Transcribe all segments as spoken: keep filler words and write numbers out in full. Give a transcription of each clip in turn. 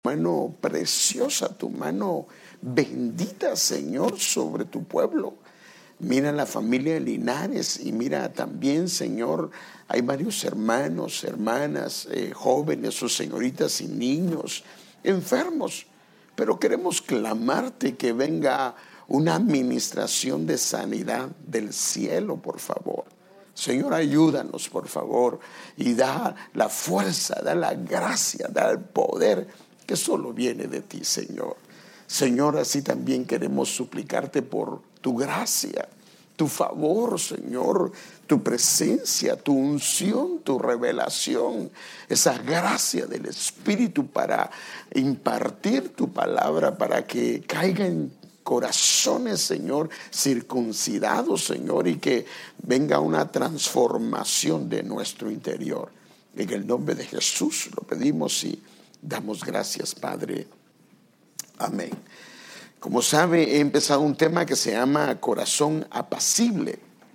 mano preciosa, tu mano bendita, Señor, sobre tu pueblo. Mira la familia de Linares y mira también, Señor, hay varios hermanos, hermanas, eh, jóvenes o señoritas y niños enfermos, pero queremos clamarte que venga una administración de sanidad del cielo, por favor. Señor, ayúdanos, por favor, y da la fuerza, da la gracia, da el poder que solo viene de ti, Señor. Señor, así también queremos suplicarte por tu gracia, tu favor, Señor, tu presencia, tu unción, tu revelación, esa gracia del Espíritu para impartir tu palabra, para que caiga en corazones, Señor, circuncidados, Señor, y que venga una transformación de nuestro interior. En el nombre de Jesús lo pedimos y damos gracias, Padre. Amén. Como sabe, he empezado un tema que se llama corazón apacible.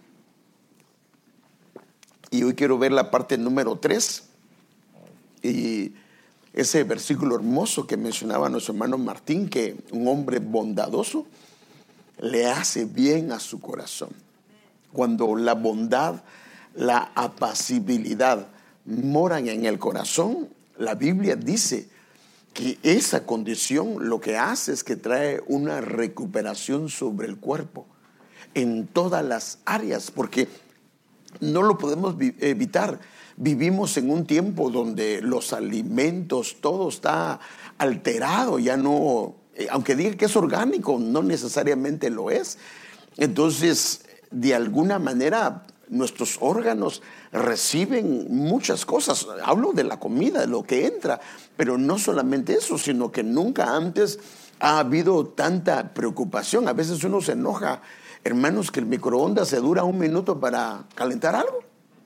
Y hoy quiero ver la parte número tres. Y ese versículo hermoso que mencionaba nuestro hermano Martín, que un hombre bondadoso le hace bien a su corazón. Cuando la bondad, la apacibilidad moran en el corazón, la Biblia dice que esa condición lo que hace es que trae una recuperación sobre el cuerpo en todas las áreas, porque no lo podemos vi- evitar. Vivimos en un tiempo donde los alimentos, todo está alterado, ya no, eh, aunque diga que es orgánico, no necesariamente lo es. Entonces, de alguna manera, nuestros órganos reciben muchas cosas. Hablo de la comida, de lo que entra, pero no solamente eso, sino que nunca antes ha habido tanta preocupación. A veces uno se enoja, hermanos, que el microondas se dura un minuto para calentar algo.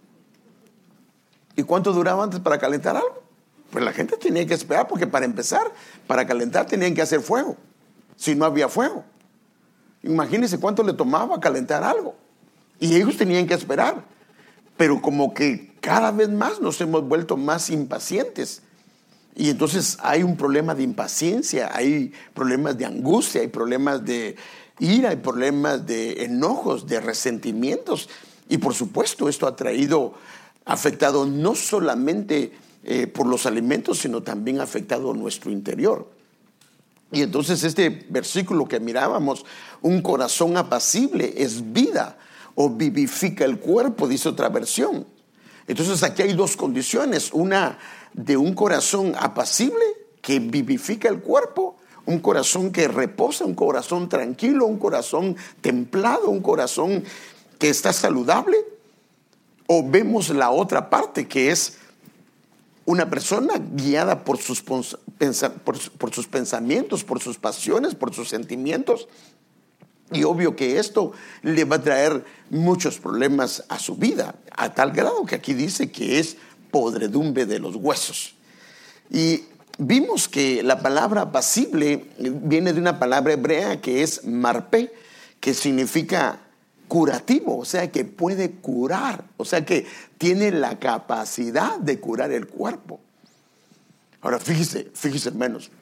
¿Y cuánto duraba antes para calentar algo? Pues la gente tenía que esperar, porque para empezar, para calentar tenían que hacer fuego, si no había fuego. Imagínense cuánto le tomaba calentar algo. Y ellos tenían que esperar. Pero como que cada vez más nos hemos vuelto más impacientes. Y entonces hay un problema de impaciencia, hay problemas de angustia, hay problemas de ira, hay problemas de enojos, de resentimientos. Y por supuesto esto ha traído, afectado no solamente eh, por los alimentos, sino también ha afectado nuestro interior. Y entonces este versículo que mirábamos, un corazón apacible es vida, o vivifica el cuerpo, dice otra versión. Entonces aquí hay dos condiciones, una de un corazón apacible que vivifica el cuerpo, un corazón que reposa, un corazón tranquilo, un corazón templado, un corazón que está saludable. O vemos la otra parte, que es una persona guiada por sus, pensa, por, por sus pensamientos, por sus pasiones, por sus sentimientos. Y obvio que esto le va a traer muchos problemas a su vida, a tal grado que aquí dice que es podredumbre de los huesos. Y vimos que la palabra apacible viene de una palabra hebrea que es marpé, que significa curativo, o sea que puede curar, o sea que tiene la capacidad de curar el cuerpo. Ahora fíjese, fíjese hermanos,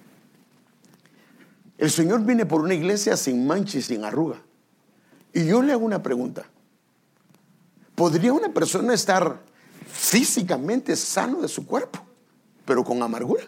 el Señor viene por una iglesia sin mancha y sin arruga. Y yo le hago una pregunta. ¿Podría una persona estar físicamente sano de su cuerpo, pero con amargura?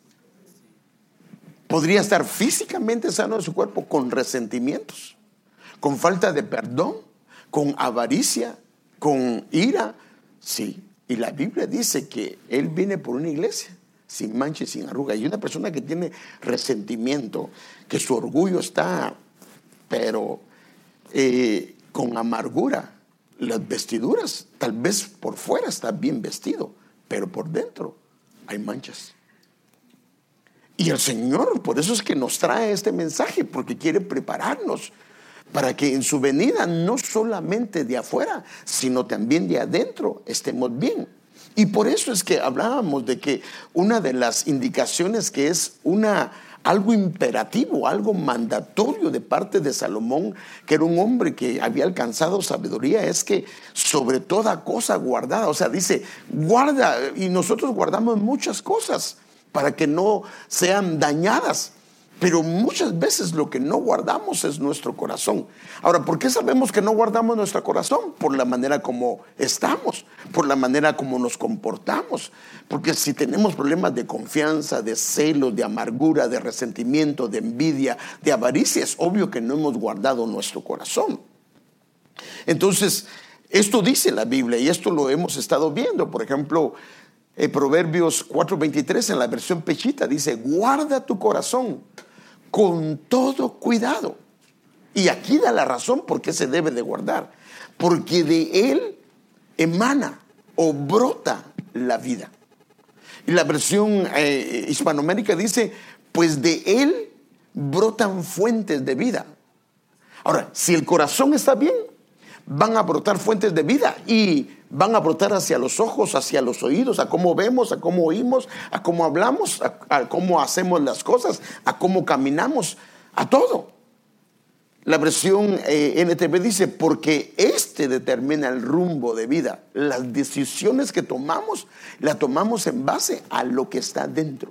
¿Podría estar físicamente sano de su cuerpo con resentimientos, con falta de perdón, con avaricia, con ira? Sí. Y la Biblia dice que Él viene por una iglesia sin mancha y sin arruga. Y una persona que tiene resentimiento, que su orgullo está, pero eh, con amargura, las vestiduras, tal vez por fuera está bien vestido, pero por dentro hay manchas. Y el Señor, por eso es que nos trae este mensaje, porque quiere prepararnos para que en su venida, no solamente de afuera, sino también de adentro, estemos bien. Y por eso es que hablábamos de que una de las indicaciones que es una, algo imperativo, algo mandatorio de parte de Salomón, que era un hombre que había alcanzado sabiduría, es que sobre toda cosa guardada, o sea, dice, guarda, y nosotros guardamos muchas cosas para que no sean dañadas. Pero muchas veces lo que no guardamos es nuestro corazón. Ahora, ¿por qué sabemos que no guardamos nuestro corazón? Por la manera como estamos, por la manera como nos comportamos. Porque si tenemos problemas de confianza, de celos, de amargura, de resentimiento, de envidia, de avaricia, es obvio que no hemos guardado nuestro corazón. Entonces, esto dice la Biblia y esto lo hemos estado viendo. Por ejemplo, eh, Proverbios cuatro veintitrés en la versión Pechita dice: guarda tu corazón con todo cuidado. Y aquí da la razón por qué se debe de guardar. Porque de él emana o brota la vida. Y la versión eh, hispanoamérica dice: pues de él brotan fuentes de vida. Ahora, si el corazón está bien, van a brotar fuentes de vida y van a brotar hacia los ojos, hacia los oídos, a cómo vemos, a cómo oímos, a cómo hablamos, a, a cómo hacemos las cosas, a cómo caminamos, a todo. La versión eh, N T V dice: porque este determina el rumbo de vida. Las decisiones que tomamos, las tomamos en base a lo que está dentro.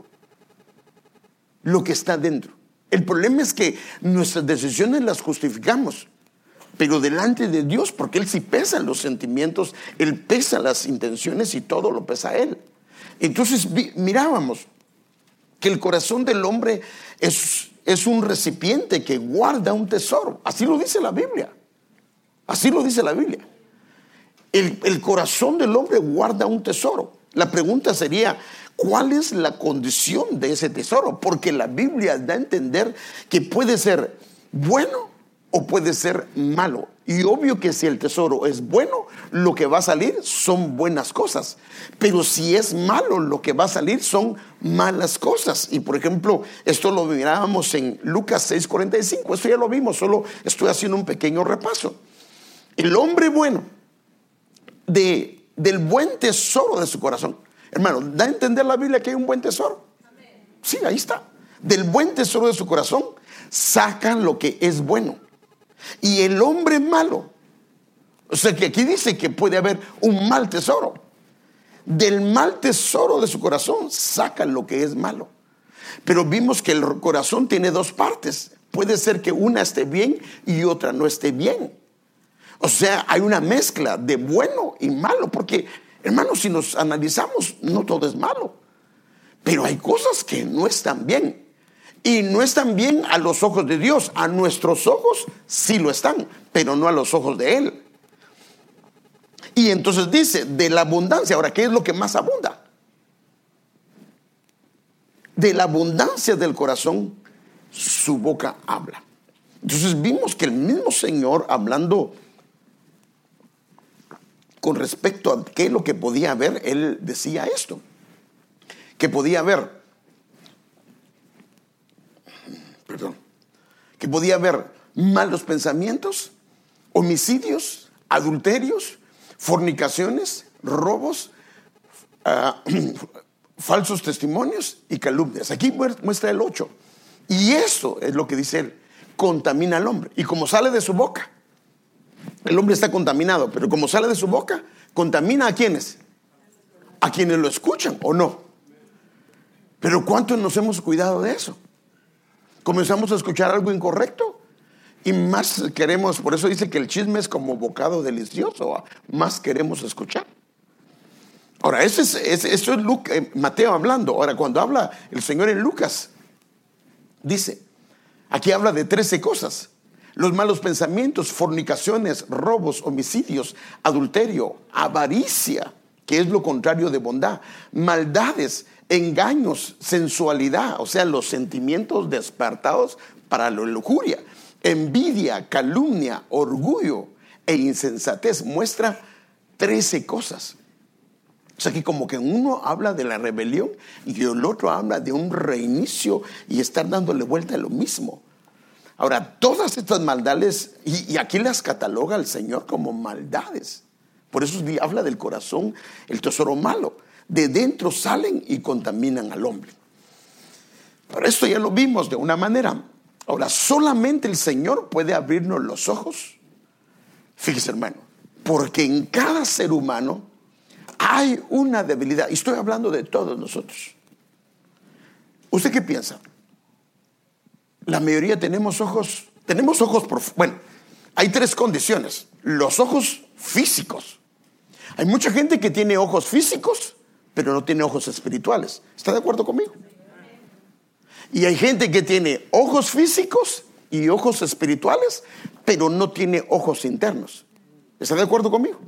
Lo que está dentro. El problema es que nuestras decisiones las justificamos, pero delante de Dios, porque Él sí pesa los sentimientos, Él pesa las intenciones y todo lo pesa Él. Entonces vi, mirábamos que el corazón del hombre es, es un recipiente que guarda un tesoro. Así lo dice la Biblia. Así lo dice la Biblia. El, el corazón del hombre guarda un tesoro. La pregunta sería: ¿cuál es la condición de ese tesoro? Porque la Biblia da a entender que puede ser bueno o puede ser malo. Y obvio que si el tesoro es bueno, lo que va a salir son buenas cosas. Pero si es malo, lo que va a salir son malas cosas. Y por ejemplo, esto lo mirábamos en Lucas seis cuarenta y cinco. Esto ya lo vimos, solo estoy haciendo un pequeño repaso. El hombre bueno, de, del buen tesoro de su corazón. Hermano, ¿da a entender la Biblia que hay un buen tesoro? Amén. Sí, ahí está. Del buen tesoro de su corazón sacan lo que es bueno. Y el hombre malo, o sea que aquí dice que puede haber un mal tesoro. Del mal tesoro de su corazón sacan lo que es malo. Pero vimos que el corazón tiene dos partes. Puede ser que una esté bien y otra no esté bien. O sea, hay una mezcla de bueno y malo. Porque, hermanos, si nos analizamos, no todo es malo. Pero hay cosas que no están bien. Y no están bien a los ojos de Dios. A nuestros ojos sí lo están, pero no a los ojos de Él. Y entonces dice, de la abundancia. Ahora, ¿qué es lo que más abunda? De la abundancia del corazón, su boca habla. Entonces vimos que el mismo Señor, hablando con respecto a qué es lo que podía haber, Él decía esto. Que podía haber Perdón, que podía haber malos pensamientos, homicidios, adulterios, fornicaciones, robos, uh, falsos testimonios y calumnias. Aquí muestra el ocho. Y eso es lo que dice él: contamina al hombre. Y como sale de su boca, el hombre está contaminado, pero como sale de su boca, contamina a quienes, a quienes lo escuchan o no. Pero ¿cuántos nos hemos cuidado de eso? Comenzamos a escuchar algo incorrecto y más queremos. Por eso dice que el chisme es como bocado delicioso. Más queremos escuchar. Ahora, eso es, eso es Luke, eh, Mateo hablando. Ahora, cuando habla el Señor en Lucas, dice, aquí habla de trece cosas: los malos pensamientos, fornicaciones, robos, homicidios, adulterio, avaricia, que es lo contrario de bondad, maldades, engaños, sensualidad, o sea, los sentimientos despertados para la lujuria, envidia, calumnia, orgullo e insensatez. Muestra trece cosas. O sea que como que uno habla de la rebelión y el otro habla de un reinicio y estar dándole vuelta a lo mismo. Ahora, todas estas maldades, y, y aquí las cataloga el Señor como maldades. Por eso habla del corazón, el tesoro malo. De dentro salen y contaminan al hombre. Pero esto ya lo vimos de una manera. Ahora, solamente el Señor puede abrirnos los ojos. Fíjese, hermano, porque en cada ser humano hay una debilidad. Y estoy hablando de todos nosotros. ¿Usted qué piensa? La mayoría tenemos ojos, tenemos ojos, por, bueno, hay tres condiciones. Los ojos físicos. Hay mucha gente que tiene ojos físicos, pero no tiene ojos espirituales. ¿Está de acuerdo conmigo? Y hay gente que tiene ojos físicos y ojos espirituales, pero no tiene ojos internos. ¿Está de acuerdo conmigo?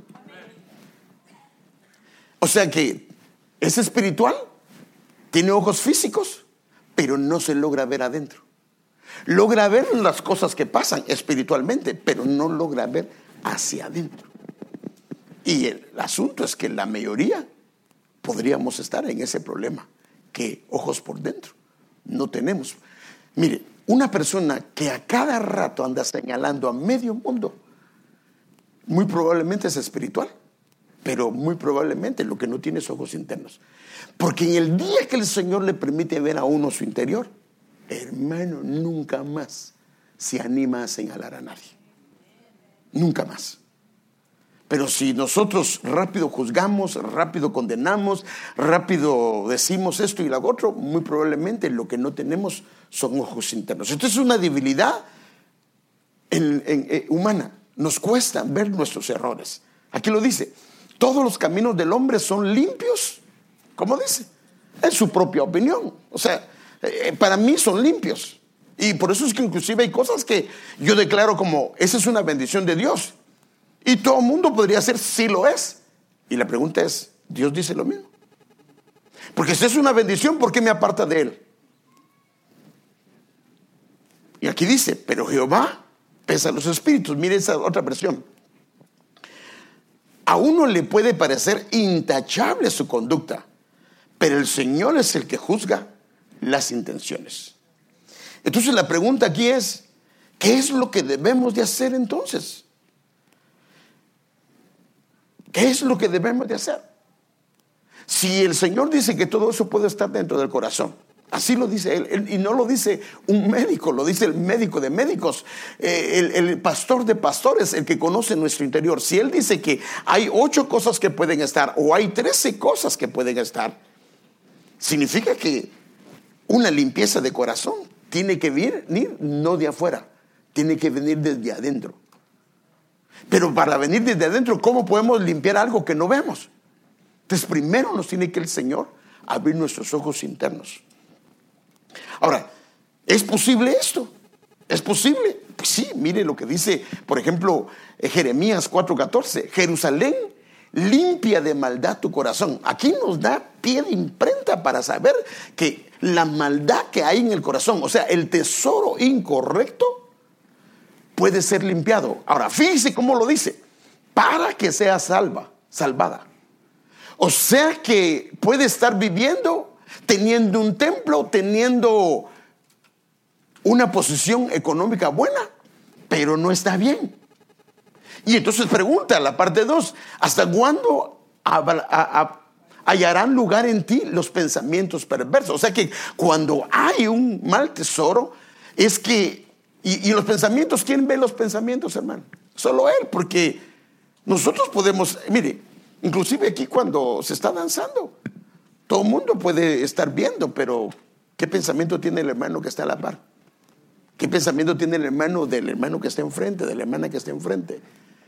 O sea que es espiritual, tiene ojos físicos, pero no se logra ver adentro. Logra ver las cosas que pasan espiritualmente, pero no logra ver hacia adentro. Y el asunto es que la mayoría podríamos estar en ese problema, que ojos por dentro no tenemos. Mire, una persona que a cada rato anda señalando a medio mundo, muy probablemente es espiritual, pero muy probablemente lo que no tiene es ojos internos. Porque en el día que el Señor le permite ver a uno su interior, hermano, nunca más se anima a señalar a nadie. Nunca más. Pero si nosotros rápido juzgamos, rápido condenamos, rápido decimos esto y lo otro, muy probablemente lo que no tenemos son ojos internos. Esto es una debilidad en, en, en, humana. Nos cuesta ver nuestros errores. Aquí lo dice: todos los caminos del hombre son limpios. ¿Cómo dice? En su propia opinión. O sea, eh, para mí son limpios. Y por eso es que inclusive hay cosas que yo declaro como, esa es una bendición de Dios. Y todo el mundo podría ser, sí lo es. Y la pregunta es, ¿Dios dice lo mismo? Porque si es una bendición, ¿por qué me aparta de él? Y aquí dice, pero Jehová pesa los espíritus. Mire esa otra versión. A uno le puede parecer intachable su conducta, pero el Señor es el que juzga las intenciones. Entonces la pregunta aquí es, ¿qué es lo que debemos de hacer entonces? ¿Qué es lo que debemos de hacer? Si el Señor dice que todo eso puede estar dentro del corazón, así lo dice él, él y no lo dice un médico, lo dice el médico de médicos, eh, el, el pastor de pastores, el que conoce nuestro interior. Si él dice que hay ocho cosas que pueden estar o hay trece cosas que pueden estar, significa que una limpieza de corazón tiene que venir no de afuera, tiene que venir desde adentro. Pero para venir desde adentro, ¿cómo podemos limpiar algo que no vemos? Entonces primero nos tiene que el Señor abrir nuestros ojos internos. Ahora, ¿es posible esto? ¿Es posible? Pues sí, mire lo que dice, por ejemplo, Jeremías cuatro catorce. Jerusalén, limpia de maldad tu corazón. Aquí nos da pie de imprenta para saber que la maldad que hay en el corazón, o sea, el tesoro incorrecto, puede ser limpiado. Ahora, fíjese cómo lo dice: para que sea salva, salvada. O sea que puede estar viviendo, teniendo un templo, teniendo una posición económica buena, pero no está bien. Y entonces pregunta la parte dos: ¿hasta cuándo hallarán lugar en ti los pensamientos perversos? O sea que cuando hay un mal tesoro, es que Y, y los pensamientos, ¿quién ve los pensamientos, hermano? Solo él, porque nosotros podemos, mire, inclusive aquí cuando se está danzando, todo el mundo puede estar viendo, pero ¿qué pensamiento tiene el hermano que está a la par? ¿Qué pensamiento tiene el hermano del hermano que está enfrente, de la hermana que está enfrente?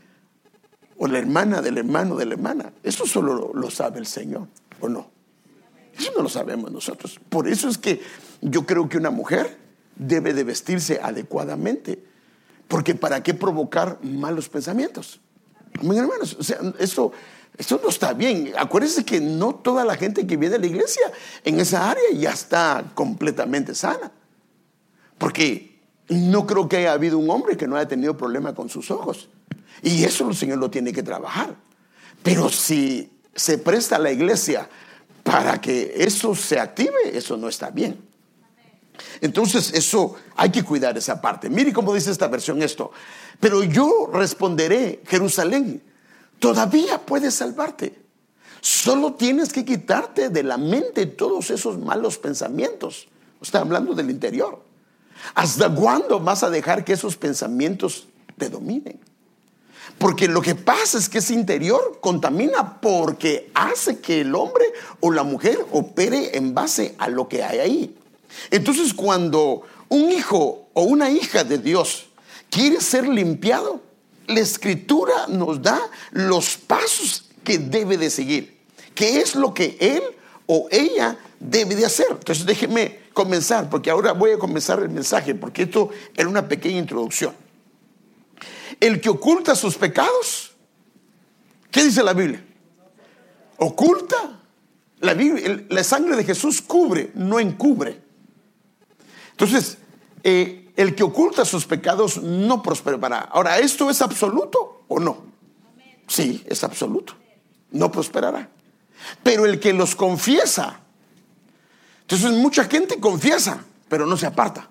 O la hermana del hermano de la hermana. Eso solo lo, lo sabe el Señor, ¿o no? Eso no lo sabemos nosotros. Por eso es que yo creo que una mujer debe de vestirse adecuadamente, porque ¿para qué provocar malos pensamientos? Amén, hermanos. O sea, esto, esto no está bien. Acuérdense que no toda la gente que viene a la iglesia en esa área ya está completamente sana, porque no creo que haya habido un hombre que no haya tenido problema con sus ojos, y eso el Señor lo tiene que trabajar. Pero si se presta a la iglesia para que eso se active, eso no está bien. Entonces eso hay que cuidar esa parte. Mire cómo dice esta versión esto: pero yo responderé, Jerusalén, todavía puedes salvarte. Solo tienes que quitarte de la mente todos esos malos pensamientos. Está hablando del interior. ¿Hasta cuándo vas a dejar que esos pensamientos te dominen? Porque lo que pasa es que ese interior contamina, porque hace que el hombre o la mujer opere en base a lo que hay ahí. Entonces, cuando un hijo o una hija de Dios quiere ser limpiado, la Escritura nos da los pasos que debe de seguir. ¿Qué es lo que él o ella debe de hacer? Entonces déjenme comenzar, porque ahora voy a comenzar el mensaje, porque esto era una pequeña introducción. El que oculta sus pecados, ¿qué dice la Biblia? Oculta. La, Biblia, la sangre de Jesús cubre, no encubre. Entonces, eh, el que oculta sus pecados no prosperará. Ahora, ¿esto es absoluto o no? Sí, es absoluto. No prosperará. Pero el que los confiesa, entonces mucha gente confiesa, pero no se aparta.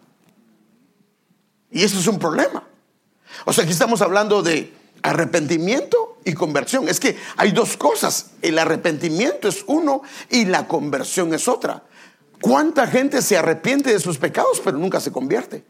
Y eso es un problema. O sea, aquí estamos hablando de arrepentimiento y conversión. Es que hay dos cosas. El arrepentimiento es uno y la conversión es otra. ¿Cuánta gente se arrepiente de sus pecados pero nunca se convierte?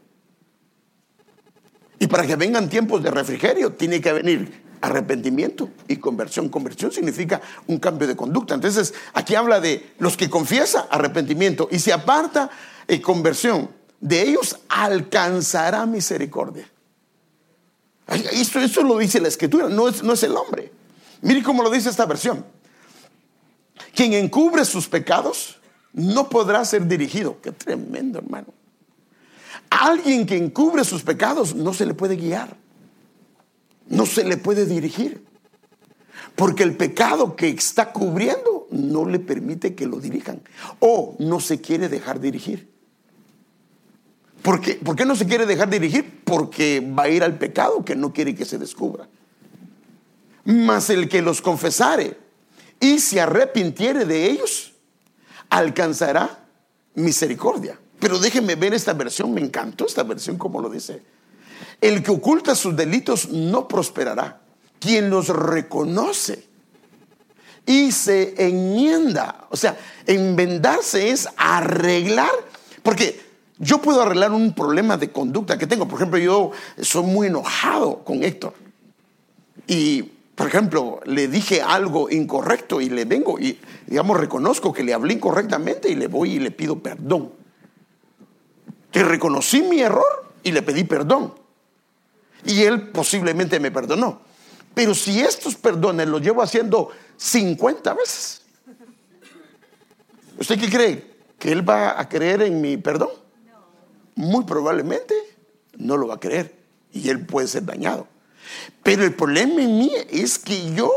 Y para que vengan tiempos de refrigerio tiene que venir arrepentimiento y conversión. Conversión significa un cambio de conducta. Entonces aquí habla de los que confiesa, arrepentimiento, y se aparta, eh, conversión. De ellos alcanzará misericordia. Esto, esto lo dice la Escritura, no es, no es el hombre. Mire cómo lo dice esta versión. Quien encubre sus pecados no podrá ser dirigido. Qué tremendo, hermano. Alguien que encubre sus pecados no se le puede guiar, no se le puede dirigir, porque el pecado que está cubriendo no le permite que lo dirijan, o no se quiere dejar dirigir. ¿Por qué? ¿Por qué no se quiere dejar dirigir? Porque va a ir al pecado que no quiere que se descubra. Mas el que los confesare y se arrepintiere de ellos, alcanzará misericordia. Pero déjenme ver esta versión, me encantó esta versión como lo dice. El que oculta sus delitos no prosperará. Quien los reconoce y se enmienda, o sea, enmendarse es arreglar, porque yo puedo arreglar un problema de conducta que tengo. Por ejemplo, yo soy muy enojado con Héctor y, por ejemplo, le dije algo incorrecto y le vengo y, digamos, reconozco que le hablé incorrectamente y le voy y le pido perdón. Que reconocí mi error y le pedí perdón. Y él posiblemente me perdonó. Pero si estos perdones los llevo haciendo cincuenta veces, ¿usted qué cree? ¿Que él va a creer en mi perdón? Muy probablemente no lo va a creer y él puede ser dañado. Pero el problema en mí es que yo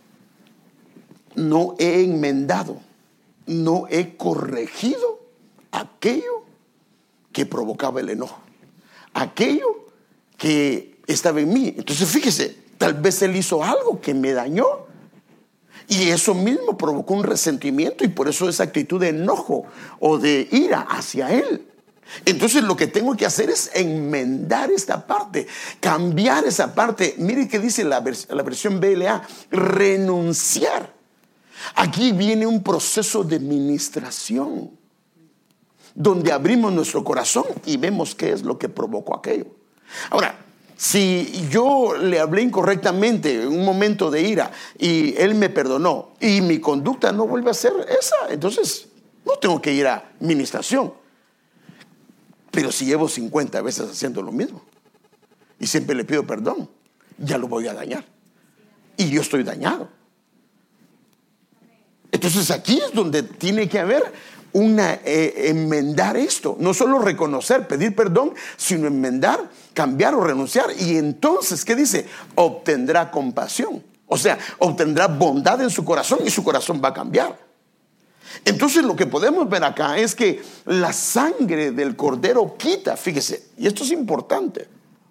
no he enmendado, no he corregido aquello que provocaba el enojo, aquello que estaba en mí. Entonces fíjese, tal vez él hizo algo que me dañó y eso mismo provocó un resentimiento y por eso esa actitud de enojo o de ira hacia él. Entonces lo que tengo que hacer es enmendar esta parte, cambiar esa parte. Mire que dice la, vers- la versión B L A, renunciar. Aquí viene un proceso de ministración, donde abrimos nuestro corazón y vemos qué es lo que provocó aquello. Ahora, si yo le hablé incorrectamente en un momento de ira y él me perdonó y mi conducta no vuelve a ser esa, entonces no tengo que ir a ministración. Pero si llevo cincuenta veces haciendo lo mismo y siempre le pido perdón, ya lo voy a dañar. Y yo estoy dañado. Entonces aquí es donde tiene que haber una eh, enmendar esto. No solo reconocer, pedir perdón, sino enmendar, cambiar o renunciar. Y entonces, ¿qué dice? Obtendrá compasión. O sea, obtendrá bondad en su corazón y su corazón va a cambiar. Entonces lo que podemos ver acá es que la sangre del cordero quita, fíjese, y esto es importante,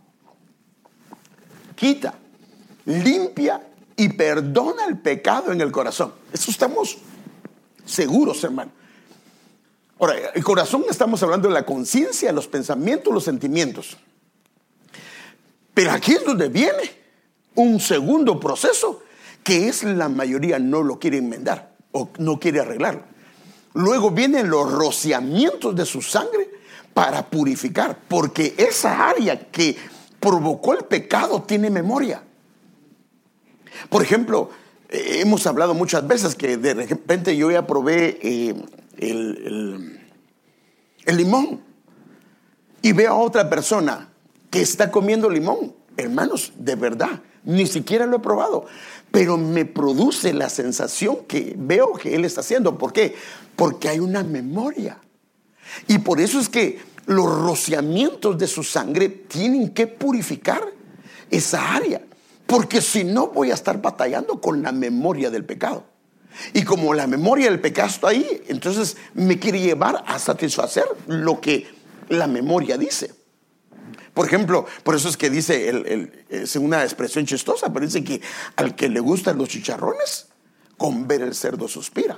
quita, limpia y perdona el pecado en el corazón. Eso estamos seguros, hermano. Ahora, el corazón, estamos hablando de la conciencia, los pensamientos, los sentimientos. Pero aquí es donde viene un segundo proceso que es la mayoría no lo quiere enmendar o no quiere arreglarlo. Luego vienen los rociamientos de su sangre para purificar, porque esa área que provocó el pecado tiene memoria. Por ejemplo, eh, hemos hablado muchas veces que de repente yo ya probé eh, el, el, el limón, y veo a otra persona que está comiendo limón, hermanos, de verdad, ni siquiera lo he probado, pero me produce la sensación que veo que él está haciendo. ¿Por qué? Porque hay una memoria. Y por eso es que los rociamientos de su sangre tienen que purificar esa área, porque si no voy a estar batallando con la memoria del pecado. Y como la memoria del pecado está ahí, entonces me quiere llevar a satisfacer lo que la memoria dice. Por ejemplo, por eso es que dice, el, el, es una expresión chistosa, pero dice que al que le gustan los chicharrones, con ver el cerdo suspira.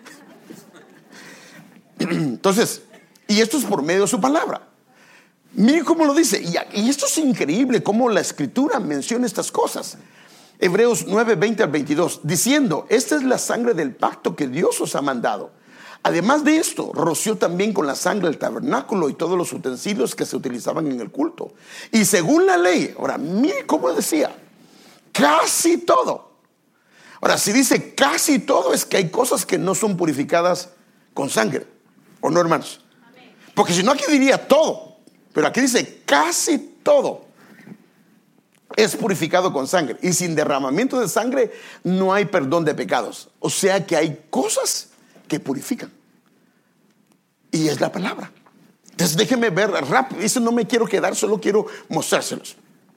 Entonces, y esto es por medio de su palabra. Miren cómo lo dice. Y, y esto es increíble, cómo la Escritura menciona estas cosas. Hebreos nueve, veinte al veintidós, diciendo: esta es la sangre del pacto que Dios os ha mandado. Además de esto, roció también con la sangre el tabernáculo y todos los utensilios que se utilizaban en el culto. Y según la ley, ahora mire cómo decía, casi todo. Ahora, si dice casi todo, es que hay cosas que no son purificadas con sangre, ¿o no, hermanos? Porque si no, aquí diría todo, pero aquí dice casi todo es purificado con sangre, y sin derramamiento de sangre no hay perdón de pecados. O sea que hay cosas que purifican, y es la palabra. Entonces déjenme ver rápido, eso no me quiero quedar, solo quiero mostrárselos.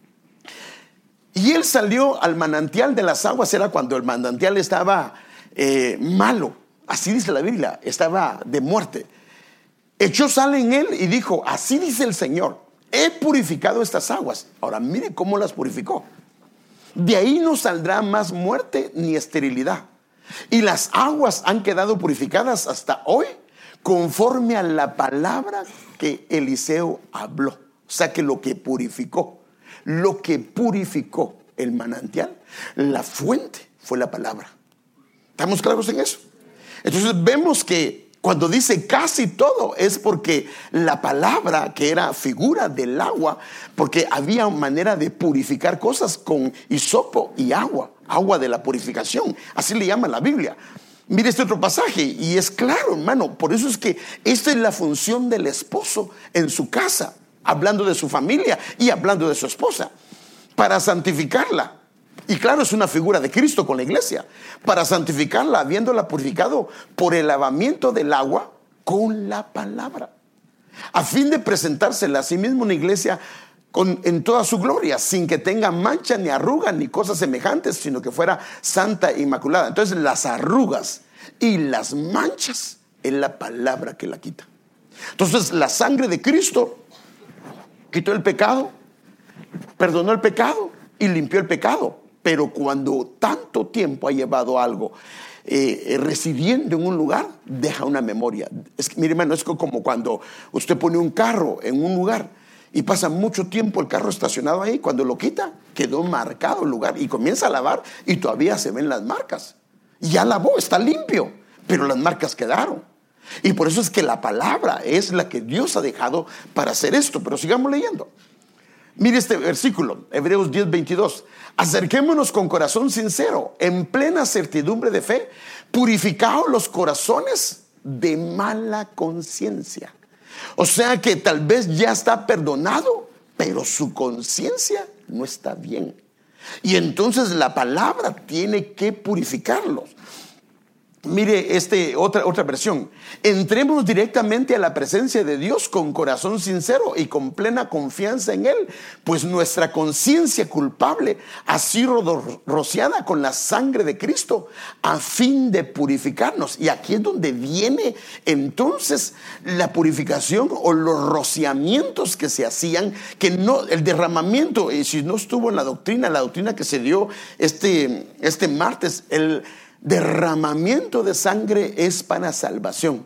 Y él salió al manantial de las aguas. Era cuando el manantial estaba eh, malo, así dice la Biblia, estaba de muerte. Echó sal en él y dijo: así dice el Señor, he purificado estas aguas. Ahora mire cómo las purificó. De ahí no saldrá más muerte ni esterilidad. Y las aguas han quedado purificadas hasta hoy, conforme a la palabra que Eliseo habló. O sea que lo que purificó, lo que purificó el manantial, la fuente, fue la palabra. ¿Estamos claros en eso? Entonces vemos que cuando dice casi todo, es porque la palabra, que era figura del agua, porque había manera de purificar cosas con hisopo y agua, agua de la purificación, así le llama la Biblia. Mire este otro pasaje, y es claro, hermano. Por eso es que esta es la función del esposo en su casa, hablando de su familia y hablando de su esposa, para santificarla. Y claro, es una figura de Cristo con la iglesia, para santificarla, habiéndola purificado por el lavamiento del agua con la palabra, a fin de presentársela a sí mismo una iglesia con, en toda su gloria, sin que tenga mancha ni arruga ni cosas semejantes, sino que fuera santa e inmaculada. Entonces las arrugas y las manchas es la palabra que la quita. Entonces la sangre de Cristo quitó el pecado, perdonó el pecado y limpió el pecado. Pero cuando tanto tiempo ha llevado algo eh, residiendo en un lugar, deja una memoria. Es que, mire, hermano, es como cuando usted pone un carro en un lugar y pasa mucho tiempo el carro estacionado ahí. Cuando lo quita, quedó marcado el lugar, y comienza a lavar y todavía se ven las marcas. Ya lavó, está limpio, pero las marcas quedaron. Y por eso es que la palabra es la que Dios ha dejado para hacer esto. Pero sigamos leyendo. Mire este versículo, Hebreos diez, veintidós. Acerquémonos con corazón sincero, en plena certidumbre de fe, purificados los corazones de mala conciencia. O sea que tal vez ya está perdonado, pero su conciencia no está bien. Y entonces la palabra tiene que purificarlos. Mire este, otra, otra versión. Entremos directamente a la presencia de Dios con corazón sincero y con plena confianza en Él, pues nuestra conciencia culpable ha sido rociada con la sangre de Cristo a fin de purificarnos. Y aquí es donde viene entonces la purificación o los rociamientos que se hacían, que no, el derramamiento, y si no estuvo en la doctrina, la doctrina que se dio este, este martes, el derramamiento de sangre es para salvación,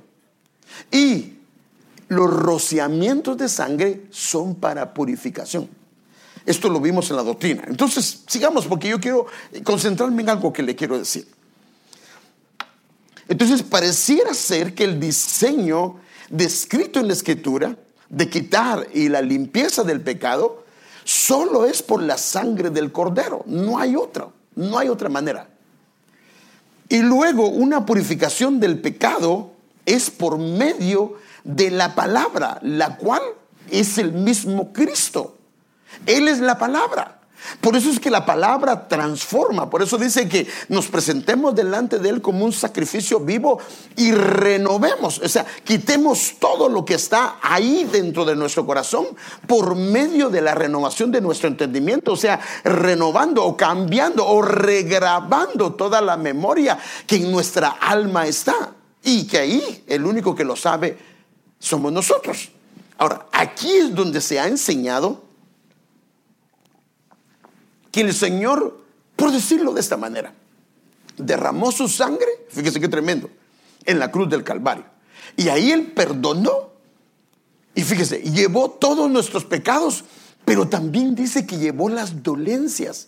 y los rociamientos de sangre son para purificación. Esto lo vimos en la doctrina. Entonces sigamos, porque yo quiero concentrarme en algo que le quiero decir. Entonces pareciera ser que el diseño descrito en la Escritura de quitar y la limpieza del pecado solo es por la sangre del Cordero. No hay otra, no hay otra manera. Y luego una purificación del pecado es por medio de la palabra, la cual es el mismo Cristo. Él es la palabra. Por eso es que la palabra transforma. Por eso dice que nos presentemos delante de Él como un sacrificio vivo y renovemos, o sea, quitemos todo lo que está ahí dentro de nuestro corazón por medio de la renovación de nuestro entendimiento. O sea, renovando o cambiando o regrabando toda la memoria que en nuestra alma está, y que ahí el único que lo sabe somos nosotros. Ahora, aquí es donde se ha enseñado que el Señor, por decirlo de esta manera, derramó su sangre, fíjese qué tremendo, en la cruz del Calvario. Y ahí Él perdonó. Y fíjese, llevó todos nuestros pecados, pero también dice que llevó las dolencias.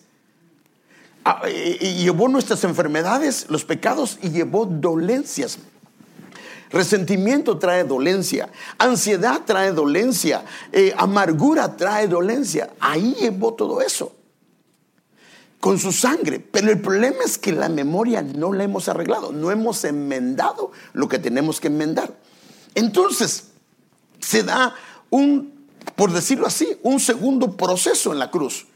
Y llevó nuestras enfermedades, los pecados, y llevó dolencias. Resentimiento trae dolencia, ansiedad trae dolencia, eh, amargura trae dolencia. Ahí llevó todo eso con su sangre. Pero el problema es que la memoria no la hemos arreglado, no hemos enmendado lo que tenemos que enmendar. Entonces se da un, por decirlo así, un segundo proceso en la cruz.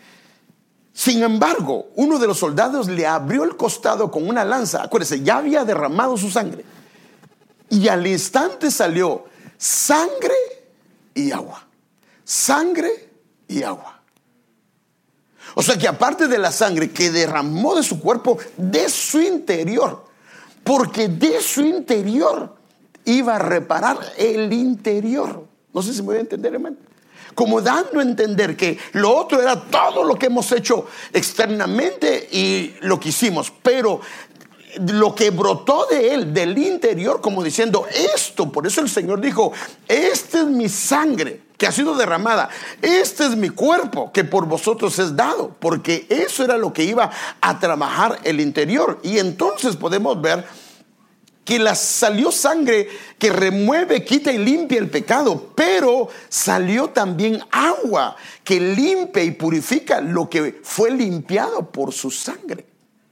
Sin embargo, uno de los soldados le abrió el costado con una lanza. Acuérdense, ya había derramado su sangre, y al instante salió sangre y agua, sangre y agua. O sea que aparte de la sangre que derramó de su cuerpo, de su interior, porque de su interior iba a reparar el interior. No sé si me voy a entender, hermano. Como dando a entender que lo otro era todo lo que hemos hecho externamente y lo que hicimos, pero lo que brotó de él, del interior, como diciendo esto. Por eso el Señor dijo: esta es mi sangre que ha sido derramada, este es mi cuerpo que por vosotros es dado, porque eso era lo que iba a trabajar el interior. Y entonces podemos ver que la salió sangre que remueve, quita y limpia el pecado, pero salió también agua que limpia y purifica lo que fue limpiado por su sangre.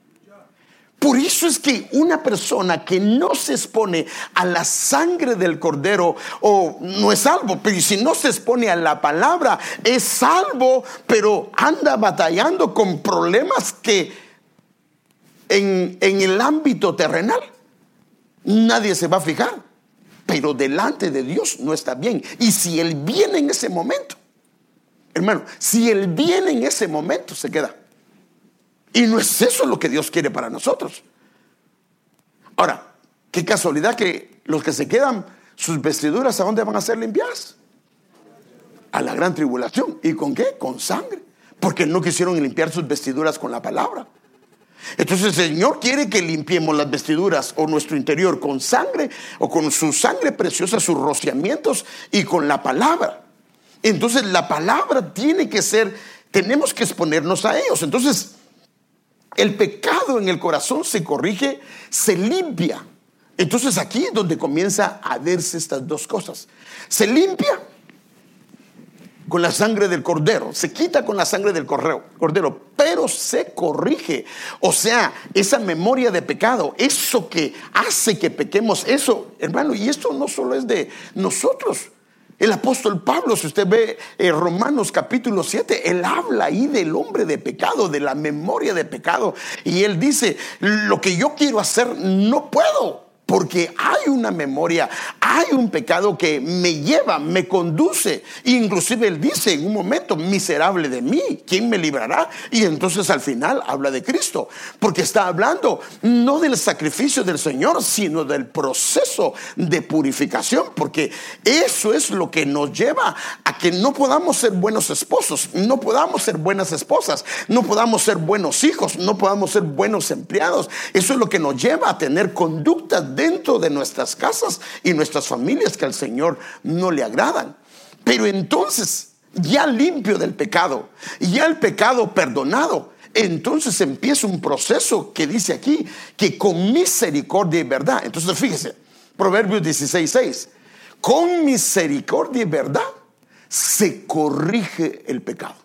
Por eso es que una persona que no se expone a la sangre del cordero o no es salvo, pero si no se expone a la palabra es salvo, pero anda batallando con problemas que en, en el ámbito terrenal nadie se va a fijar, pero delante de Dios no está bien. Y si Él viene en ese momento, hermano, si Él viene en ese momento, se queda. Y no es eso lo que Dios quiere para nosotros. Ahora, qué casualidad que los que se quedan, sus vestiduras, ¿a dónde van a ser limpiadas? A la gran tribulación. ¿Y con qué? Con sangre. Porque no quisieron limpiar sus vestiduras con la palabra. Entonces el Señor quiere que limpiemos las vestiduras o nuestro interior con sangre, o con su sangre preciosa, sus rociamientos, y con la palabra. Entonces la palabra tiene que ser, tenemos que exponernos a ellos. Entonces el pecado en el corazón se corrige, se limpia. Entonces aquí es donde comienza a verse estas dos cosas. Se limpia con la sangre del cordero, se quita con la sangre del cordero, pero se corrige. O sea, esa memoria de pecado, eso que hace que pequemos, eso, hermano, y esto no solo es de nosotros. El apóstol Pablo, si usted ve eh, Romanos capítulo siete, él habla ahí del hombre de pecado, de la memoria de pecado. Y él dice: lo que yo quiero hacer no puedo, porque hay una memoria, hay un pecado que me lleva, me conduce. Inclusive él dice en un momento: miserable de mí, ¿quién me librará? Y entonces al final habla de Cristo, porque está hablando no del sacrificio del Señor, sino del proceso de purificación, porque eso es lo que nos lleva a que no podamos ser buenos esposos, no podamos ser buenas esposas, no podamos ser buenos hijos, no podamos ser buenos empleados. Eso es lo que nos lleva a tener conductas dentro de nuestras casas y nuestras familias que al Señor no le agradan. Pero entonces, ya limpio del pecado, ya el pecado perdonado, entonces empieza un proceso que dice aquí que con misericordia y verdad. Entonces fíjese, Proverbios dieciséis seis: con misericordia y verdad se corrige el pecado.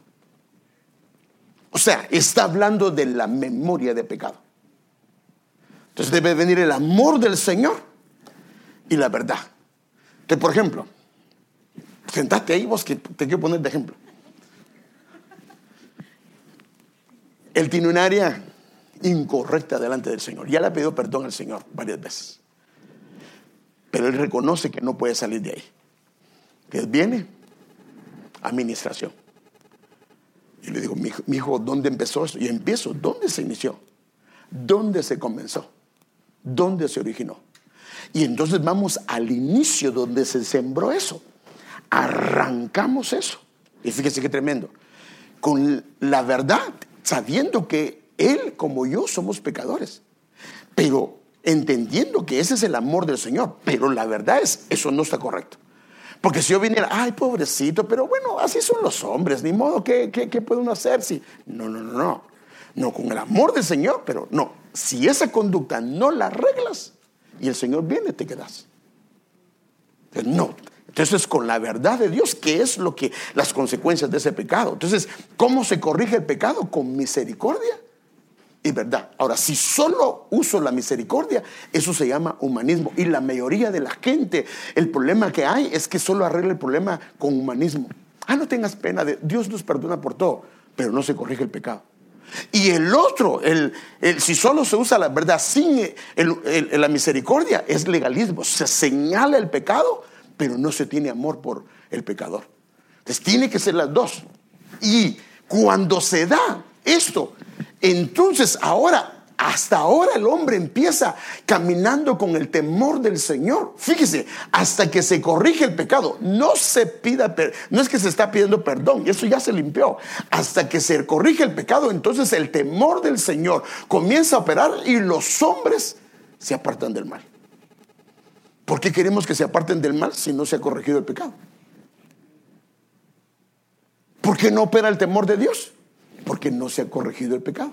O sea, está hablando de la memoria de pecado. Entonces debe venir el amor del Señor y la verdad. Entonces, por ejemplo, sentate ahí vos que te quiero poner de ejemplo. Él tiene un área incorrecta delante del Señor. Ya le ha pedido perdón al Señor varias veces. Pero él reconoce que no puede salir de ahí. Que viene administración. Y le digo, mi hijo, mi hijo, ¿dónde empezó esto? Y empiezo, ¿dónde se inició? ¿Dónde se comenzó? ¿Dónde se originó? Y entonces vamos al inicio donde se sembró eso. Arrancamos eso. Y fíjese qué tremendo. Con la verdad, sabiendo que él como yo somos pecadores, pero entendiendo que ese es el amor del Señor. Pero la verdad es, eso no está correcto. Porque si yo viniera, ay, pobrecito, pero bueno, así son los hombres, ni modo, ¿qué, qué, qué puede uno hacer? Si, no, no, no, no. No, con el amor del Señor, pero no. Si esa conducta no la arreglas y el Señor viene, te quedas. Entonces, no. Entonces, con la verdad de Dios, ¿qué es lo que, las consecuencias de ese pecado? Entonces, ¿cómo se corrige el pecado? Con misericordia y verdad. Ahora, si solo uso la misericordia, eso se llama humanismo. Y la mayoría de la gente, el problema que hay es que solo arregla el problema con humanismo. Ah, no tengas pena, de, Dios nos perdona por todo, pero no se corrige el pecado. Y el otro, el, el, si solo se usa la verdad sin el, el, la misericordia, es legalismo. Se señala el pecado, pero no se tiene amor por el pecador. Entonces tiene que ser las dos. Y cuando se da esto, entonces ahora, hasta ahora el hombre empieza caminando con el temor del Señor. Fíjese, hasta que se corrige el pecado, no se pida, no es que se está pidiendo perdón, eso ya se limpió. Hasta que se corrige el pecado, entonces el temor del Señor comienza a operar y los hombres se apartan del mal. ¿Por qué queremos que se aparten del mal si no se ha corregido el pecado? ¿Por qué no opera el temor de Dios? Porque no se ha corregido el pecado.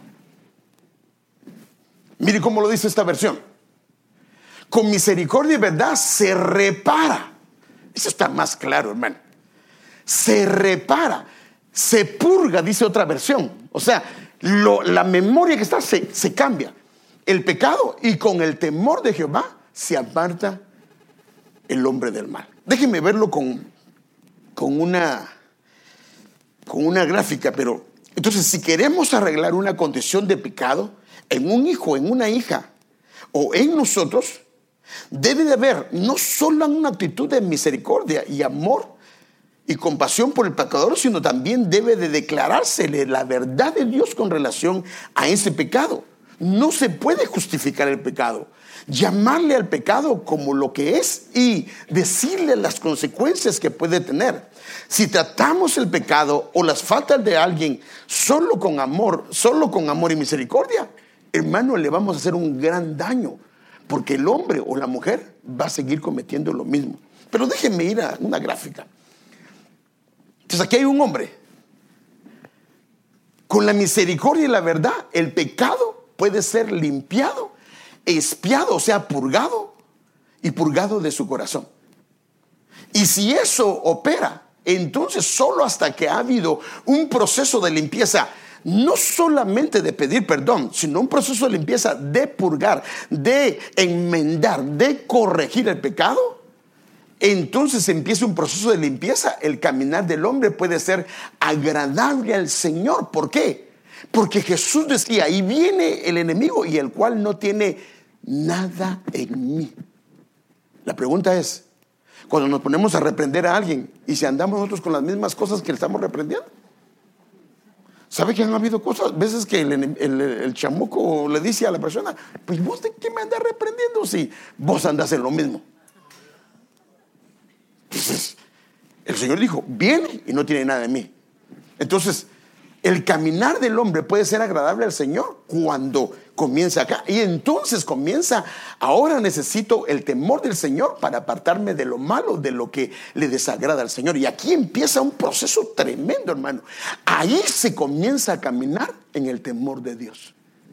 Mire cómo lo dice esta versión. Con misericordia y verdad se repara. Eso está más claro, hermano. Se repara, se purga, dice otra versión. O sea, lo, la memoria que está se, se cambia. El pecado, y con el temor de Jehová se aparta el hombre del mal. Déjenme verlo con, con una con una gráfica, pero entonces si queremos arreglar una condición de pecado en un hijo, en una hija o en nosotros, debe de haber no solo una actitud de misericordia y amor y compasión por el pecador, sino también debe de declarársele la verdad de Dios con relación a ese pecado. No se puede justificar el pecado. Llamarle al pecado como lo que es y decirle las consecuencias que puede tener. Si tratamos el pecado o las faltas de alguien solo con amor, solo con amor y misericordia, hermano, le vamos a hacer un gran daño, porque el hombre o la mujer va a seguir cometiendo lo mismo. Pero déjenme ir a una gráfica. Entonces aquí hay un hombre. Con la misericordia y la verdad, el pecado puede ser limpiado, expiado, o sea, purgado y purgado de su corazón. Y si eso opera, entonces solo hasta que ha habido un proceso de limpieza, no solamente de pedir perdón, sino un proceso de limpieza de purgar, de enmendar, de corregir el pecado, entonces empieza un proceso de limpieza. El caminar del hombre puede ser agradable al Señor. ¿Por qué? Porque Jesús decía, y viene el enemigo y el cual no tiene nada en mí. La pregunta es, cuando nos ponemos a reprender a alguien y si andamos nosotros con las mismas cosas que le estamos reprendiendo, ¿sabe que han habido cosas, veces que el, el, el, el chamuco le dice a la persona, pues vos de qué me andas reprendiendo si vos andás en lo mismo? Entonces, el Señor dijo, viene y no tiene nada de mí. Entonces, el caminar del hombre puede ser agradable al Señor cuando comienza acá. Y entonces comienza, ahora necesito el temor del Señor para apartarme de lo malo, de lo que le desagrada al Señor. Y aquí empieza un proceso tremendo, hermano. Ahí se comienza a caminar en el temor de Dios.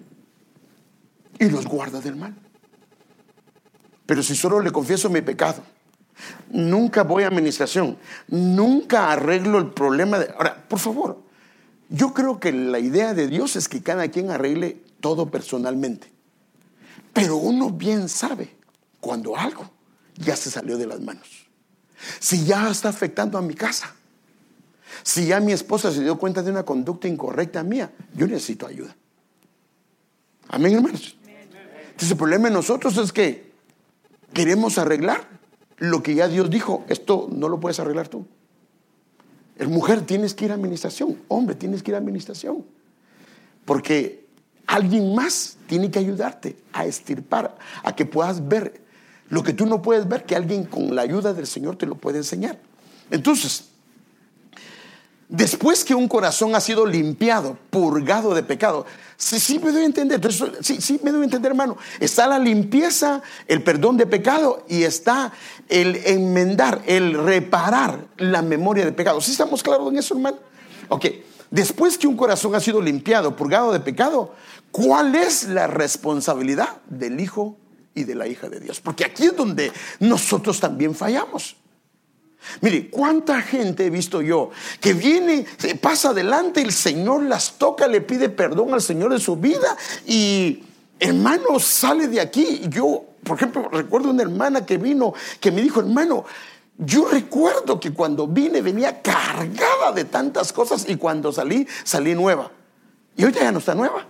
Y los guarda del mal. Pero si solo le confieso mi pecado, nunca voy a administración, nunca arreglo el problema de... Ahora, por favor, yo creo que la idea de Dios es que cada quien arregle todo personalmente. Pero uno bien sabe cuando algo ya se salió de las manos. Si ya está afectando a mi casa, si ya mi esposa se dio cuenta de una conducta incorrecta mía, yo necesito ayuda. Amén, hermanos. Entonces el problema de nosotros es que queremos arreglar lo que ya Dios dijo. Esto no lo puedes arreglar tú. El mujer, tienes que ir a administración. Hombre, tienes que ir a administración. Porque alguien más tiene que ayudarte a extirpar, a que puedas ver lo que tú no puedes ver, que alguien con la ayuda del Señor te lo puede enseñar. Entonces, después que un corazón ha sido limpiado, purgado de pecado, sí, sí me doy a entender, entonces, sí, sí me doy a entender, hermano. Está la limpieza, el perdón de pecado, y está el enmendar, el reparar la memoria de pecado. ¿Sí estamos claros en eso, hermano? Ok, después que un corazón ha sido limpiado, purgado de pecado, ¿cuál es la responsabilidad del hijo y de la hija de Dios? Porque aquí es donde nosotros también fallamos. Mire, cuánta gente he visto yo que viene, pasa adelante, el Señor las toca, le pide perdón al Señor de su vida y, hermano, sale de aquí. Yo, por ejemplo, recuerdo una hermana que vino, que me dijo: hermano, yo recuerdo que cuando vine venía cargada de tantas cosas y cuando salí, salí nueva. Y ahorita ya no está nueva.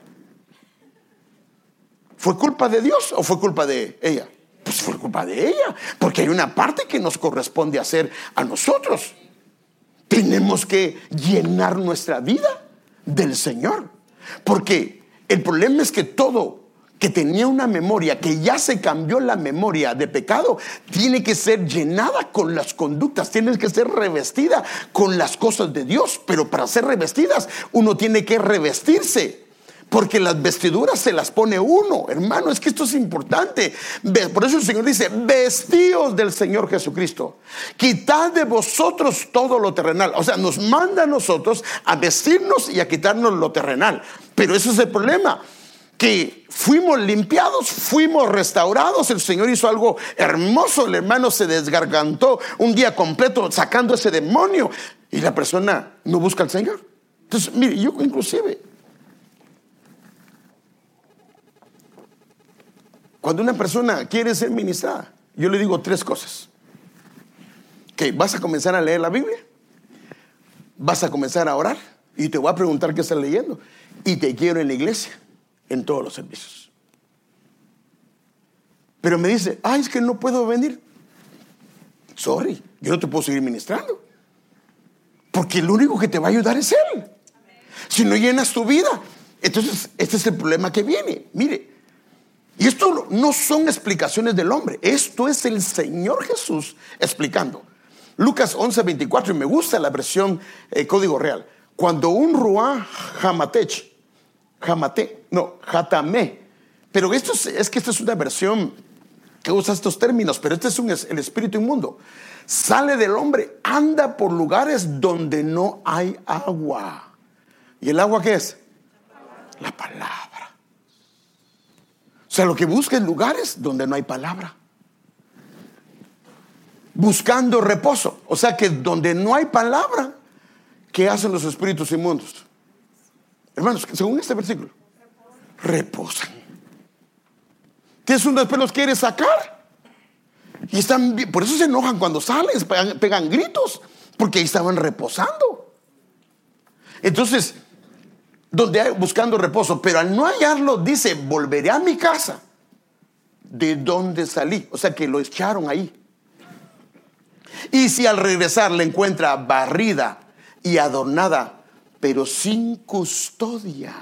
¿Fue culpa de Dios o fue culpa de ella? Pues fue culpa de ella, porque hay una parte que nos corresponde hacer a nosotros. Tenemos que llenar nuestra vida del Señor, porque el problema es que todo que tenía una memoria, que ya se cambió la memoria de pecado, tiene que ser llenada con las conductas, tiene que ser revestida con las cosas de Dios. Pero para ser revestidas, uno tiene que revestirse, porque las vestiduras se las pone uno, hermano. Es que esto es importante. Por eso el Señor dice: vestíos del Señor Jesucristo, quitad de vosotros todo lo terrenal. O sea, nos manda a nosotros a vestirnos y a quitarnos lo terrenal. Pero ese es el problema, que fuimos limpiados, fuimos restaurados. El Señor hizo algo hermoso. El hermano se desgargantó un día completo sacando ese demonio, y la persona no busca al Señor. Entonces, mire, yo inclusive, cuando una persona quiere ser ministrada, yo le digo tres cosas. Que vas a comenzar a leer la Biblia, vas a comenzar a orar, y te voy a preguntar qué estás leyendo, y te quiero en la iglesia, en todos los servicios. Pero me dice: ay, es que no puedo venir. Sorry, yo no te puedo seguir ministrando, porque el único que te va a ayudar es Él. Si no llenas tu vida, entonces este es el problema que viene. Mire, y esto no son explicaciones del hombre, esto es el Señor Jesús explicando. Lucas once veinticuatro, y me gusta la versión eh, Código Real. Cuando un ruá jamatech, jamate, no, jatamé, pero esto es, es que esta es una versión que usa estos términos, pero este es un, el espíritu inmundo, sale del hombre, anda por lugares donde no hay agua. ¿Y el agua qué es? La palabra. O sea, lo que busca es lugares donde no hay palabra, buscando reposo. O sea, que donde no hay palabra, ¿qué hacen los espíritus inmundos? Hermanos, según este versículo, reposan. Entonces uno después los quiere sacar, y están, por eso se enojan cuando salen, pegan, pegan gritos, porque ahí estaban reposando. Entonces, donde hay, buscando reposo, pero al no hallarlo, dice: volveré a mi casa de donde salí. O sea, que lo echaron ahí. Y si al regresar la encuentra barrida y adornada, pero sin custodia,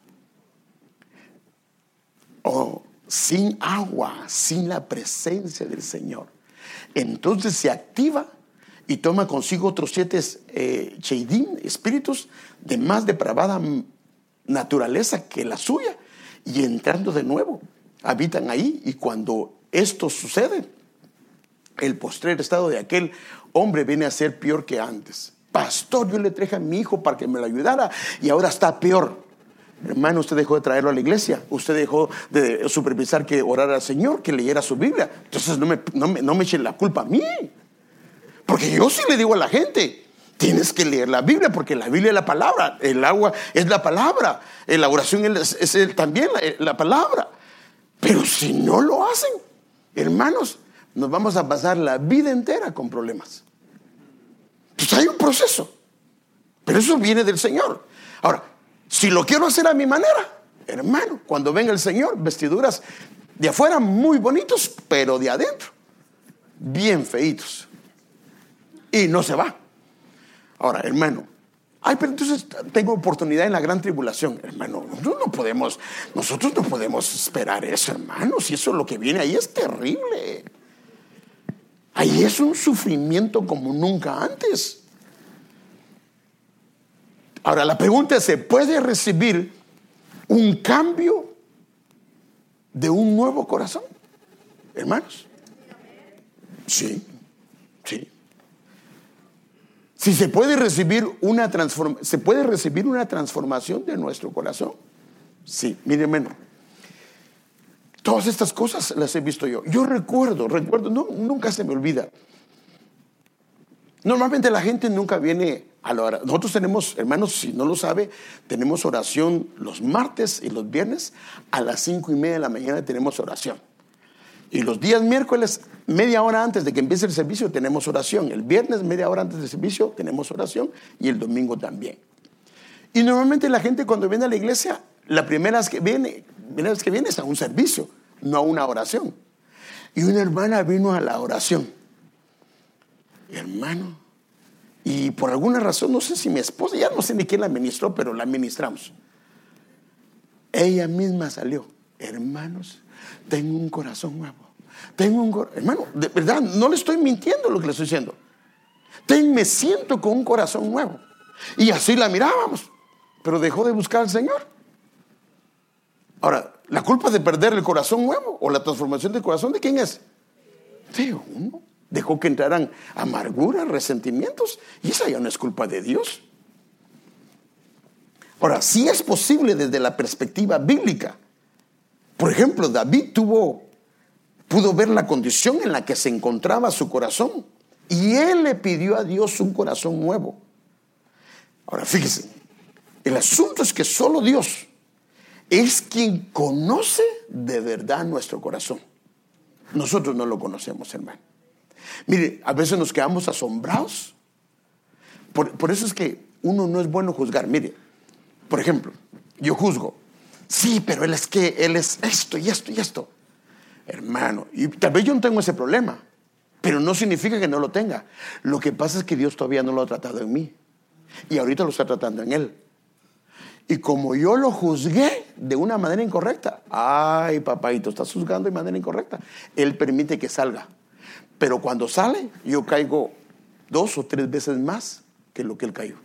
o sin agua, sin la presencia del Señor, entonces se activa y toma consigo otros siete eh, Cheidim, espíritus de más depravada naturaleza que la suya, y entrando de nuevo habitan ahí. Y cuando esto sucede, el postrer estado de aquel hombre viene a ser peor que antes. Pastor, yo le traje a mi hijo para que me lo ayudara y ahora está peor. Hermano, usted dejó de traerlo a la iglesia, usted dejó de supervisar que orara al Señor, que leyera su Biblia. Entonces no me, no me, no me echen la culpa a mí, porque yo sí le digo a la gente: tienes que leer la Biblia, porque la Biblia es la palabra, el agua es la palabra, la oración es, es, es también la, la palabra. Pero si no lo hacen, hermanos, nos vamos a pasar la vida entera con problemas. Pues hay un proceso, pero eso viene del Señor. Ahora, si lo quiero hacer a mi manera, hermano, cuando venga el Señor, vestiduras de afuera muy bonitos, pero de adentro bien feitos, y no se va. Ahora, hermano, ay, pero entonces tengo oportunidad en la gran tribulación. Hermano, nosotros no podemos, nosotros no podemos esperar eso, hermano. Si eso es lo que viene ahí, es terrible. Ahí es un sufrimiento como nunca antes. Ahora, la pregunta es, ¿se puede recibir un cambio de un nuevo corazón, hermanos? Sí, sí. Si se puede recibir una transform- se puede recibir una transformación de nuestro corazón. Sí, mire, hermano, todas estas cosas las he visto yo. Yo recuerdo, recuerdo, no, nunca se me olvida. Normalmente la gente nunca viene a la hora. Nosotros tenemos, hermanos, si no lo sabe, tenemos oración los martes y los viernes a las cinco y media de la mañana tenemos oración. Y los días miércoles, media hora antes de que empiece el servicio, tenemos oración. El viernes, media hora antes del servicio, tenemos oración. Y el domingo también. Y normalmente la gente cuando viene a la iglesia, la primera vez que viene, primera vez que viene es a un servicio, no a una oración. Y una hermana vino a la oración. Hermano, y por alguna razón, no sé si mi esposa, ya no sé ni quién la ministró, pero la ministramos. Ella misma salió. Hermanos, tengo un corazón nuevo. Tengo un cor- hermano, de verdad, no le estoy mintiendo lo que le estoy diciendo. Ten, me siento con un corazón nuevo. Y así la mirábamos, pero dejó de buscar al Señor. Ahora, ¿la culpa de perder el corazón nuevo o la transformación del corazón de quién es? De uno. Dejó que entraran amarguras, resentimientos, y esa ya no es culpa de Dios. Ahora, sí es posible desde la perspectiva bíblica. Por ejemplo, David tuvo, pudo ver la condición en la que se encontraba su corazón, y él le pidió a Dios un corazón nuevo. Ahora, fíjese, el asunto es que solo Dios es quien conoce de verdad nuestro corazón. Nosotros no lo conocemos, hermano. Mire, a veces nos quedamos asombrados. Por, por eso es que uno no es bueno juzgar. Mire, por ejemplo, yo juzgo. Sí, pero él es que, él es esto y esto y esto. Hermano, y tal vez yo no tengo ese problema, pero no significa que no lo tenga. Lo que pasa es que Dios todavía no lo ha tratado en mí. Y ahorita lo está tratando en él. Y como yo lo juzgué de una manera incorrecta, ay, papadito, estás juzgando de manera incorrecta. Él permite que salga. Pero cuando sale, yo caigo dos o tres veces más que lo que él cayó.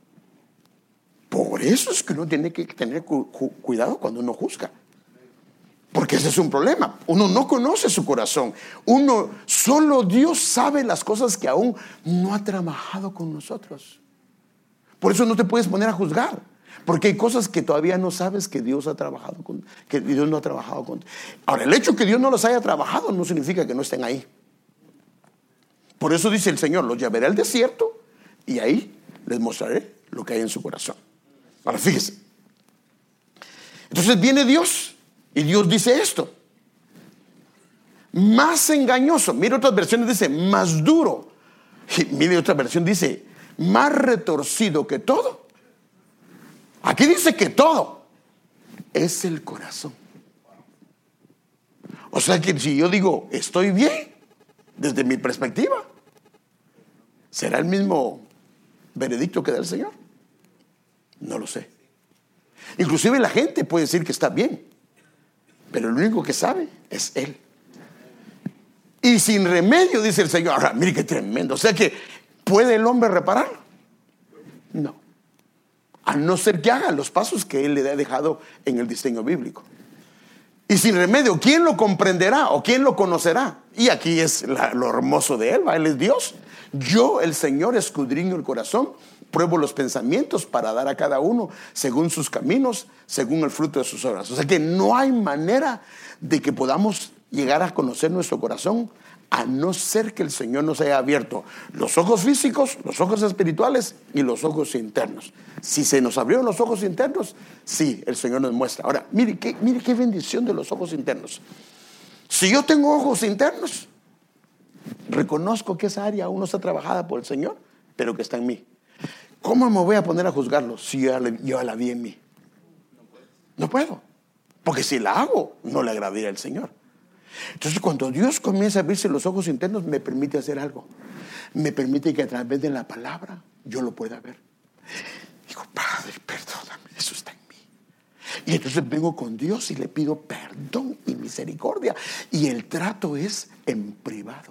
Por eso es que uno tiene que tener cu- cu- cuidado cuando uno juzga. Porque ese es un problema. Uno no conoce su corazón. Uno, solo Dios sabe las cosas que aún no ha trabajado con nosotros. Por eso no te puedes poner a juzgar. Porque hay cosas que todavía no sabes que Dios ha trabajado con, que Dios no ha trabajado con. Ahora, el hecho que Dios no los haya trabajado no significa que no estén ahí. Por eso dice el Señor, los llevaré al desierto y ahí les mostraré lo que hay en su corazón. Ahora, fíjese. Entonces viene Dios y Dios dice esto. Más engañoso. Mire, otras versiones dice más duro. Y mire, otra versión dice más retorcido que todo. Aquí dice que todo es el corazón. O sea que si yo digo estoy bien, desde mi perspectiva, ¿será el mismo veredicto que da el Señor? No lo sé. Inclusive la gente puede decir que está bien, pero el único que sabe es Él. Y sin remedio, dice el Señor. Ahora, mire qué tremendo. O sea que, ¿puede el hombre reparar? No. A no ser que haga los pasos que Él le ha dejado en el diseño bíblico. Y sin remedio, ¿quién lo comprenderá o quién lo conocerá? Y aquí es la, lo hermoso de Él, ¿va? Él es Dios. Yo, el Señor, escudriño el corazón, pruebo los pensamientos para dar a cada uno según sus caminos, según el fruto de sus obras. O sea que no hay manera de que podamos llegar a conocer nuestro corazón a no ser que el Señor nos haya abierto los ojos físicos, los ojos espirituales y los ojos internos. Si se nos abrieron los ojos internos, sí, el Señor nos muestra. Ahora, mire qué, mire qué bendición de los ojos internos. Si yo tengo ojos internos, reconozco que esa área aún no está trabajada por el Señor, pero que está en mí. ¿Cómo me voy a poner a juzgarlo si yo ya, le, yo ya la vi en mí? No puedo, porque si la hago, no le agradaría al Señor. Entonces, cuando Dios comienza a abrirse los ojos internos, me permite hacer algo. Me permite que a través de la palabra yo lo pueda ver. Digo, Padre, perdóname, eso está en mí. Y entonces vengo con Dios y le pido perdón y misericordia. Y el trato es en privado.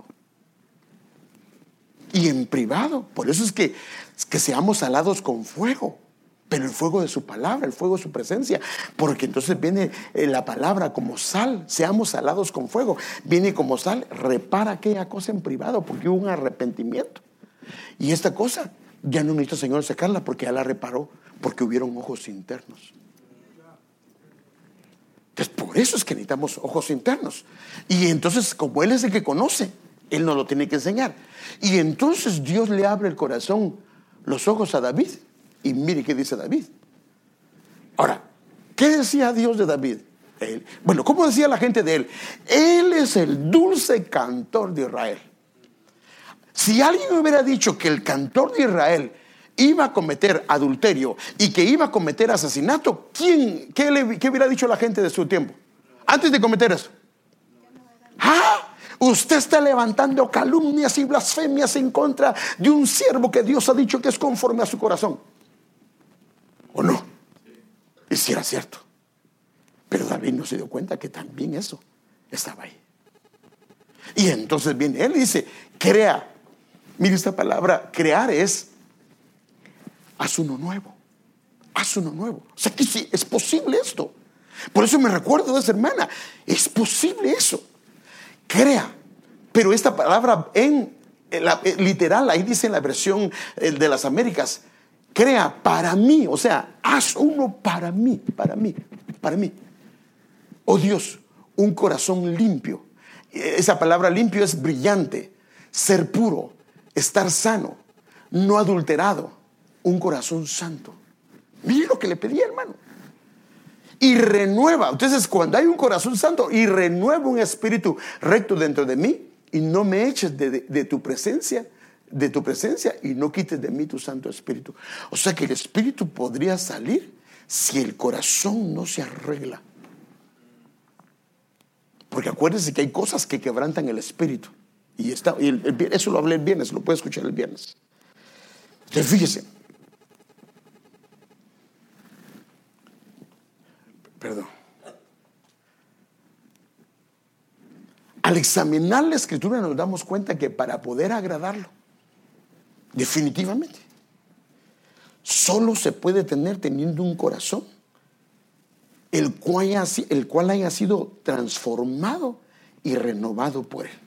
Y en privado. Por eso es que, que seamos salados con fuego. Pero el fuego de su palabra, el fuego de su presencia. Porque entonces viene la palabra como sal. Seamos salados con fuego. Viene como sal, repara aquella cosa en privado, porque hubo un arrepentimiento. Y esta cosa ya no necesita el Señor sacarla, porque ya la reparó, porque hubieron ojos internos. Entonces por eso es que necesitamos ojos internos. Y entonces, como Él es el que conoce, Él nos lo tiene que enseñar. Y entonces Dios le abre el corazón, los ojos a David. Y mire qué dice David. Ahora, ¿qué decía Dios de David? Él, bueno, ¿cómo decía la gente de él? Él es el dulce cantor de Israel. Si alguien hubiera dicho que el cantor de Israel iba a cometer adulterio y que iba a cometer asesinato, ¿quién, qué, le, qué hubiera dicho la gente de su tiempo? Antes de cometer eso. ¡Ah! Usted está levantando calumnias y blasfemias en contra de un siervo que Dios ha dicho que es conforme a su corazón. ¿O no? Y si era cierto. Pero David no se dio cuenta que también eso estaba ahí. Y entonces viene él y dice, crea. Mire, esta palabra crear es haz uno nuevo. Haz uno nuevo. O sea que sí, es posible esto. Por eso me recuerdo de esa hermana. Es posible eso. Crea. Pero esta palabra en, en la, en, literal, ahí dice en la versión de las Américas, crea para mí, o sea, haz uno para mí, para mí, para mí. Oh Dios, un corazón limpio. Esa palabra limpio es brillante, ser puro, estar sano, no adulterado, un corazón santo. Mire lo que le pedí, hermano. Y renueva. Entonces, cuando hay un corazón santo y renueva un espíritu recto dentro de mí, y no me eches de, de, de tu presencia, de tu presencia y no quites de mí tu Santo Espíritu. O sea que el Espíritu podría salir si el corazón no se arregla. Porque acuérdense que hay cosas que quebrantan el Espíritu. Y, está, y el, el, eso lo hablé el viernes, lo puede escuchar el viernes. Entonces fíjese. Perdón. Al examinar la Escritura nos damos cuenta que para poder agradarlo, definitivamente, solo se puede tener teniendo un corazón el cual, haya, el cual haya sido transformado y renovado por Él.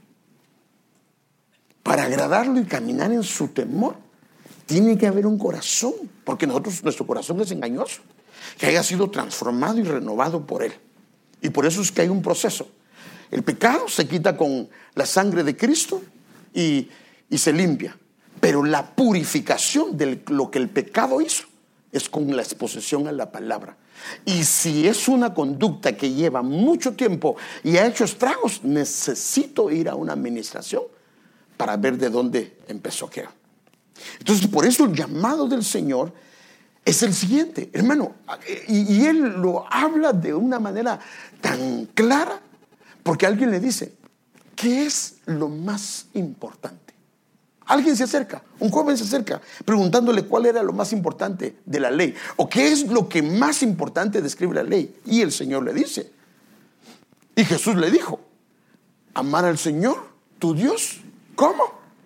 Para agradarlo y caminar en su temor, tiene que haber un corazón, porque nosotros, nuestro corazón es engañoso, que haya sido transformado y renovado por Él. Y por eso es que hay un proceso. El pecado se quita con la sangre de Cristo y, y se limpia. Pero la purificación de lo que el pecado hizo es con la exposición a la palabra. Y si es una conducta que lleva mucho tiempo y ha hecho estragos, necesito ir a una administración para ver de dónde empezó a quedar. Entonces, por eso el llamado del Señor es el siguiente, hermano. Y, y Él lo habla de una manera tan clara, porque alguien le dice, ¿qué es lo más importante? Alguien se acerca, un joven se acerca preguntándole cuál era lo más importante de la ley, o qué es lo que más importante describe la ley. Y el Señor le dice, y Jesús le dijo, amar al Señor, tu Dios. ¿Cómo?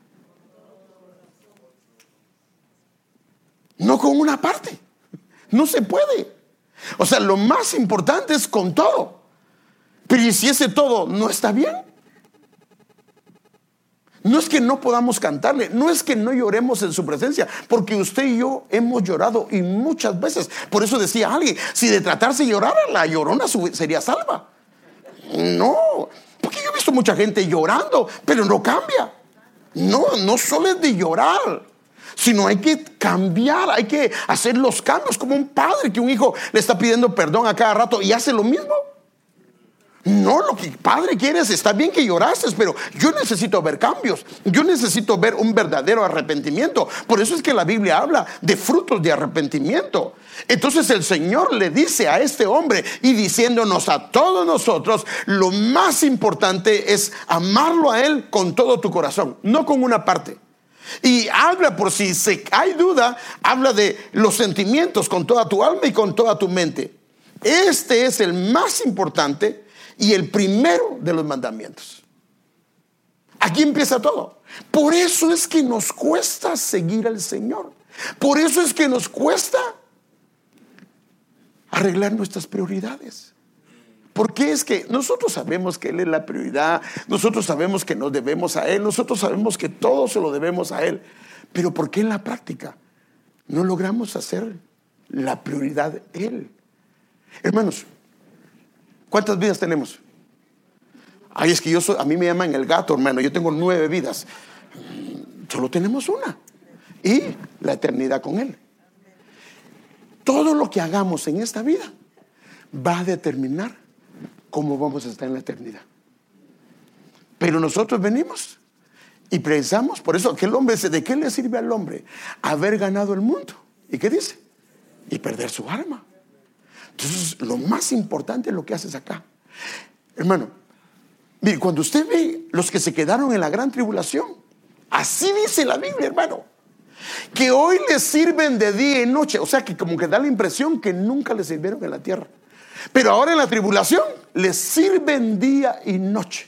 No con una parte, no se puede. O sea, lo más importante es con todo. Pero ¿y si ese todo no está bien? No es que no podamos cantarle, no es que no lloremos en su presencia, porque usted y yo hemos llorado y muchas veces. Por eso decía alguien, si de tratarse de llorar, la llorona sería salva. No, porque yo he visto mucha gente llorando, pero no cambia. No, no solo es de llorar, sino hay que cambiar, hay que hacer los cambios, como un padre que un hijo le está pidiendo perdón a cada rato y hace lo mismo. No, lo que Padre quieres, está bien que llorases, pero yo necesito ver cambios. Yo necesito ver un verdadero arrepentimiento. Por eso es que la Biblia habla de frutos de arrepentimiento. Entonces el Señor le dice a este hombre, y diciéndonos a todos nosotros, lo más importante es amarlo a Él con todo tu corazón, no con una parte. Y habla, por si se, hay duda, habla de los sentimientos con toda tu alma y con toda tu mente. Este es el más importante y el primero de los mandamientos. Aquí empieza todo. Por eso es que nos cuesta seguir al Señor. Por eso es que nos cuesta arreglar nuestras prioridades. Porque es que nosotros sabemos que Él es la prioridad. Nosotros sabemos que nos debemos a Él. Nosotros sabemos que todo se lo debemos a Él. Pero ¿por qué en la práctica no logramos hacer la prioridad Él? Hermanos, ¿cuántas vidas tenemos? Ay, es que yo soy, a mí me llaman el gato, hermano. Yo tengo nueve vidas. Solo tenemos una. Y la eternidad con Él. Todo lo que hagamos en esta vida va a determinar cómo vamos a estar en la eternidad. Pero nosotros venimos y pensamos, por eso aquel hombre dice, ¿de qué le sirve al hombre haber ganado el mundo? ¿Y qué dice? Y perder su alma. Entonces, lo más importante es lo que haces acá. Hermano, mire, cuando usted ve los que se quedaron en la gran tribulación, así dice la Biblia, hermano, que hoy les sirven de día y noche. O sea, que como que da la impresión que nunca les sirvieron en la tierra. Pero ahora en la tribulación les sirven día y noche.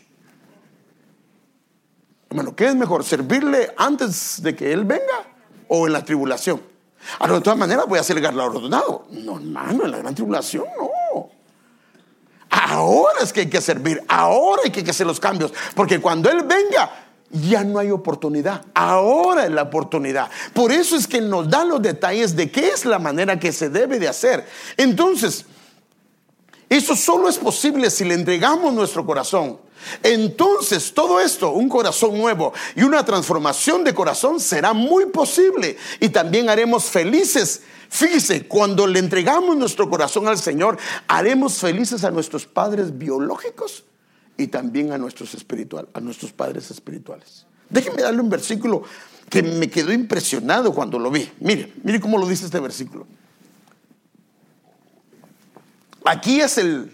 Hermano, ¿qué es mejor? ¿Servirle antes de que Él venga o en la tribulación? Ahora, de todas maneras voy a ser galardonado. No, hermano, en la gran tribulación no. Ahora es que hay que servir. Ahora hay que hacer los cambios. Porque cuando Él venga, ya no hay oportunidad. Ahora es la oportunidad. Por eso es que Él nos da los detalles de qué es la manera que se debe de hacer. Entonces, eso solo es posible si le entregamos nuestro corazón. Entonces todo esto, un corazón nuevo y una transformación de corazón, será muy posible. Y también haremos felices. Fíjese, cuando le entregamos nuestro corazón al Señor, haremos felices a nuestros padres biológicos y también a nuestros espiritual, a nuestros padres espirituales. Déjenme darle un versículo que me quedó impresionado cuando lo vi. Mire, mire cómo lo dice este versículo. Aquí es el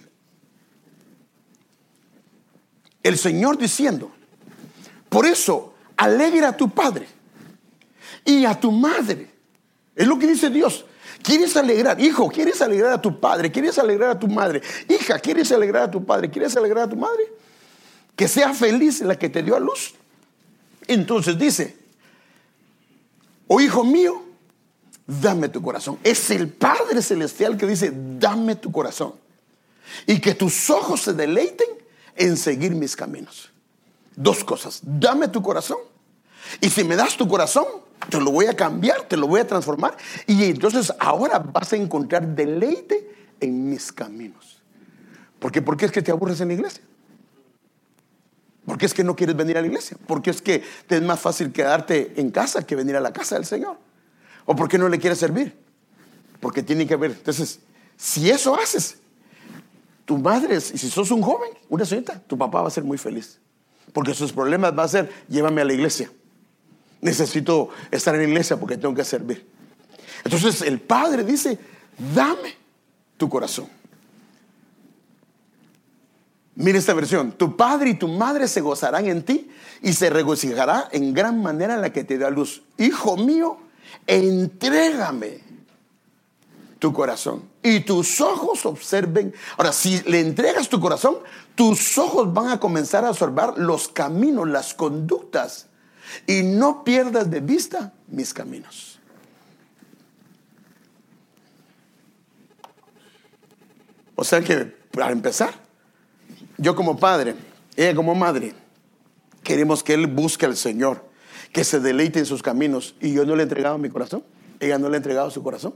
el Señor diciendo: por eso alegra a tu padre y a tu madre. Es lo que dice Dios. ¿Quieres alegrar? Hijo, ¿quieres alegrar a tu padre? ¿Quieres alegrar a tu madre? Hija, ¿quieres alegrar a tu padre? ¿Quieres alegrar a tu madre? Que sea feliz la que te dio a luz. Entonces dice: oh hijo mío, dame tu corazón. Es el Padre Celestial que dice: dame tu corazón. Y que tus ojos se deleiten en seguir mis caminos. Dos cosas: dame tu corazón. Y si me das tu corazón, te lo voy a cambiar, te lo voy a transformar. Y entonces ahora vas a encontrar deleite en mis caminos. ¿Por qué? ¿Por qué es que te aburres en la iglesia? ¿Por qué es que no quieres venir a la iglesia? ¿Por qué es que te es más fácil quedarte en casa que venir a la casa del Señor? ¿O por qué no le quieres servir? Porque tiene que haber. Entonces, si eso haces, tu madre, y si sos un joven, una señorita, tu papá va a ser muy feliz. Porque sus problemas va a ser: llévame a la iglesia. Necesito estar en la iglesia porque tengo que servir. Entonces el Padre dice: dame tu corazón. Mira esta versión: tu padre y tu madre se gozarán en ti y se regocijará en gran manera la que te da luz. Hijo mío, entrégame tu corazón y tus ojos observen. Ahora, si le entregas tu corazón, tus ojos van a comenzar a observar los caminos, las conductas, y no pierdas de vista mis caminos. O sea que, para empezar, yo como padre, ella como madre, queremos que él busque al Señor, que se deleite en sus caminos. Y yo no le he entregado mi corazón. Ella no le ha entregado su corazón.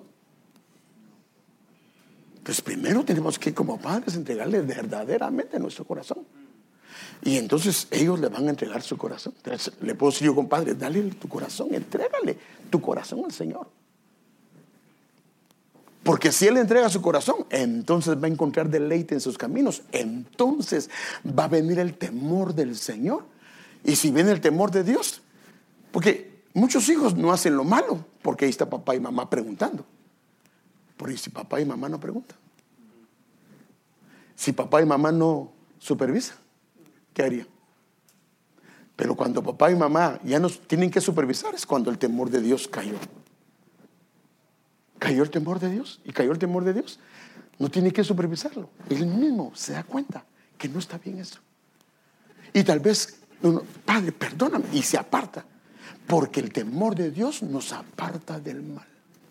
Pues primero tenemos que, como padres, entregarle verdaderamente nuestro corazón. Y entonces ellos le van a entregar su corazón. Entonces, le puedo decir yo, compadre, dale tu corazón, entrégale tu corazón al Señor. Porque si Él entrega su corazón, entonces va a encontrar deleite en sus caminos. Entonces va a venir el temor del Señor. Y si viene el temor de Dios, porque muchos hijos no hacen lo malo, porque ahí está papá y mamá preguntando. Porque si papá y mamá no preguntan, si papá y mamá no supervisan, ¿qué harían? Pero cuando papá y mamá ya nos tienen que supervisar, es cuando el temor de Dios cayó. Cayó el temor de Dios, y cayó el temor de Dios. No tiene que supervisarlo. Él mismo se da cuenta que no está bien eso. Y tal vez, uno, Padre, perdóname, y se aparta. Porque el temor de Dios nos aparta del mal.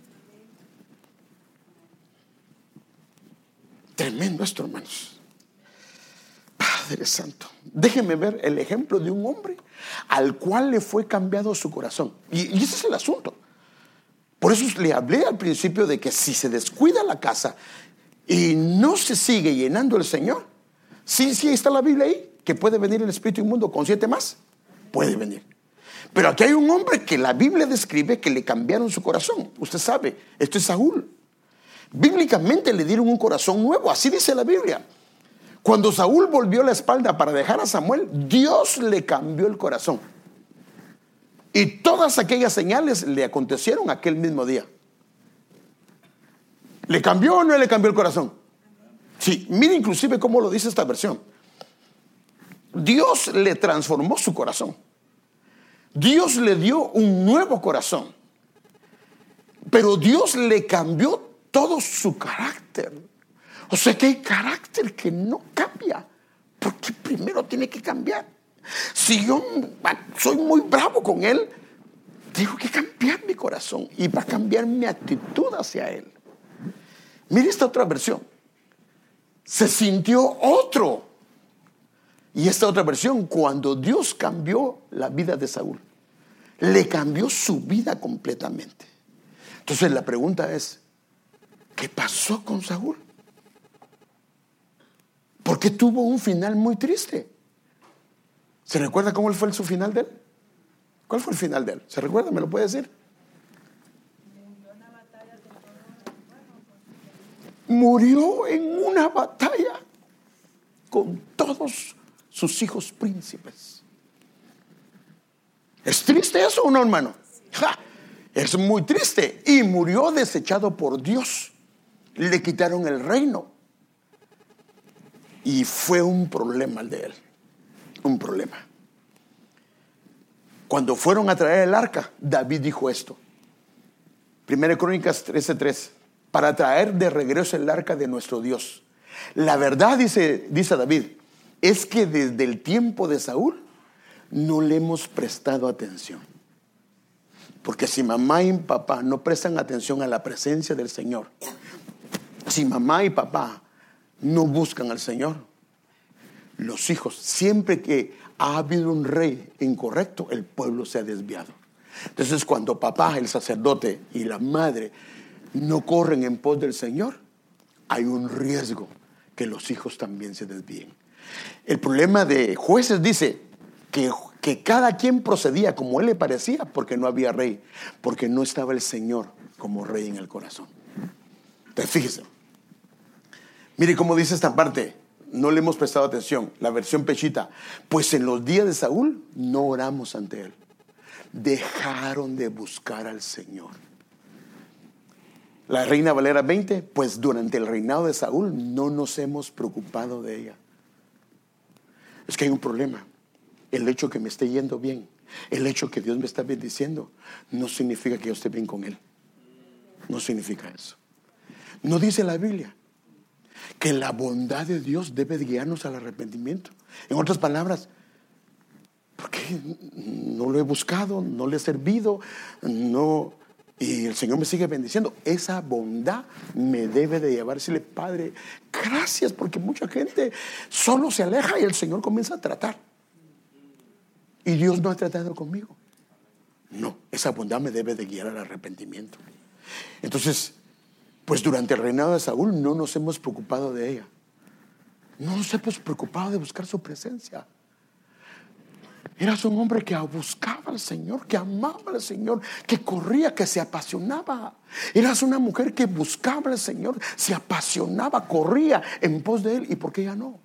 Tremendo esto, hermanos. Padre Santo, déjenme ver el ejemplo de un hombre al cual le fue cambiado su corazón. Y, y ese es el asunto. Por eso le hablé al principio de que si se descuida la casa y no se sigue llenando el Señor, sí, sí, está la Biblia ahí, que puede venir el espíritu inmundo con siete más. Puede venir. Pero aquí hay un hombre que la Biblia describe que le cambiaron su corazón. Usted sabe, esto es Saúl. Bíblicamente le dieron un corazón nuevo, así dice la Biblia. Cuando Saúl volvió la espalda para dejar a Samuel, Dios le cambió el corazón. Y todas aquellas señales le acontecieron aquel mismo día. ¿Le cambió o no le cambió el corazón? Sí, mire inclusive cómo lo dice esta versión. Dios le transformó su corazón. Dios le dio un nuevo corazón. Pero Dios le cambió todo su carácter. O sea que hay carácter que no cambia, porque primero tiene que cambiar. Si yo soy muy bravo con Él, tengo que cambiar mi corazón y va a cambiar mi actitud hacia Él. Mire esta otra versión. Se sintió otro. Y esta otra versión, cuando Dios cambió la vida de Saúl, le cambió su vida completamente. Entonces la pregunta es, ¿qué pasó con Saúl? Porque tuvo un final muy triste. ¿Se recuerda cómo fue su final de él? ¿Cuál fue el final de él? ¿Se recuerda? ¿Me lo puede decir? Murió en una batalla con todos sus hijos príncipes. ¿Es triste eso o no, hermano? ¡Ja! Es muy triste. Y murió desechado por Dios. Le quitaron el reino. Y fue un problema el de él. Un problema. Cuando fueron a traer el arca, David dijo esto. Primera Crónicas trece tres. Para traer de regreso el arca de nuestro Dios. La verdad, dice, dice David, es que desde el tiempo de Saúl no le hemos prestado atención. Porque si mamá y papá no prestan atención a la presencia del Señor, si mamá y papá no buscan al Señor, los hijos, siempre que ha habido un rey incorrecto, el pueblo se ha desviado. Entonces cuando papá, el sacerdote y la madre no corren en pos del Señor, hay un riesgo que los hijos también se desvíen. El problema de Jueces dice que, que cada quien procedía como él le parecía, porque no había rey, porque no estaba el Señor como rey en el corazón. Entonces fíjese, mire cómo dice esta parte. No le hemos prestado atención. La versión pechita. Pues en los días de Saúl no oramos ante él. Dejaron de buscar al Señor. La Reina Valera veinte. Pues durante el reinado de Saúl no nos hemos preocupado de ella. Es que hay un problema. El hecho que me esté yendo bien, el hecho que Dios me está bendiciendo, no significa que yo esté bien con Él. No significa eso. No dice la Biblia que la bondad de Dios debe guiarnos al arrepentimiento. En otras palabras, porque no lo he buscado, no le he servido, no, y el Señor me sigue bendiciendo. Esa bondad me debe de llevar a decirle, Padre, gracias, porque mucha gente solo se aleja y el Señor comienza a tratar. Y Dios no ha tratado conmigo. No, esa bondad me debe de guiar al arrepentimiento. Entonces, pues durante el reinado de Saúl no nos hemos preocupado de ella. No nos hemos preocupado de buscar su presencia. Eras un hombre que buscaba al Señor, que amaba al Señor, que corría, que se apasionaba. Eras una mujer que buscaba al Señor, se apasionaba, corría en pos de Él. ¿Y por qué ella no?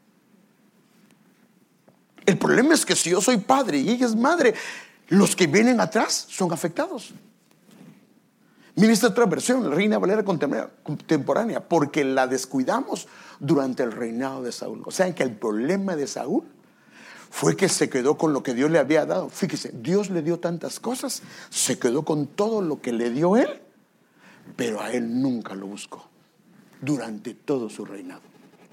El problema es que si yo soy padre y ella es madre, los que vienen atrás son afectados. Mira esta otra versión, la Reina Valera contemporánea, porque la descuidamos durante el reinado de Saúl. O sea que el problema de Saúl fue que se quedó con lo que Dios le había dado. Fíjese, Dios le dio tantas cosas, se quedó con todo lo que le dio él, pero a él nunca lo buscó durante todo su reinado.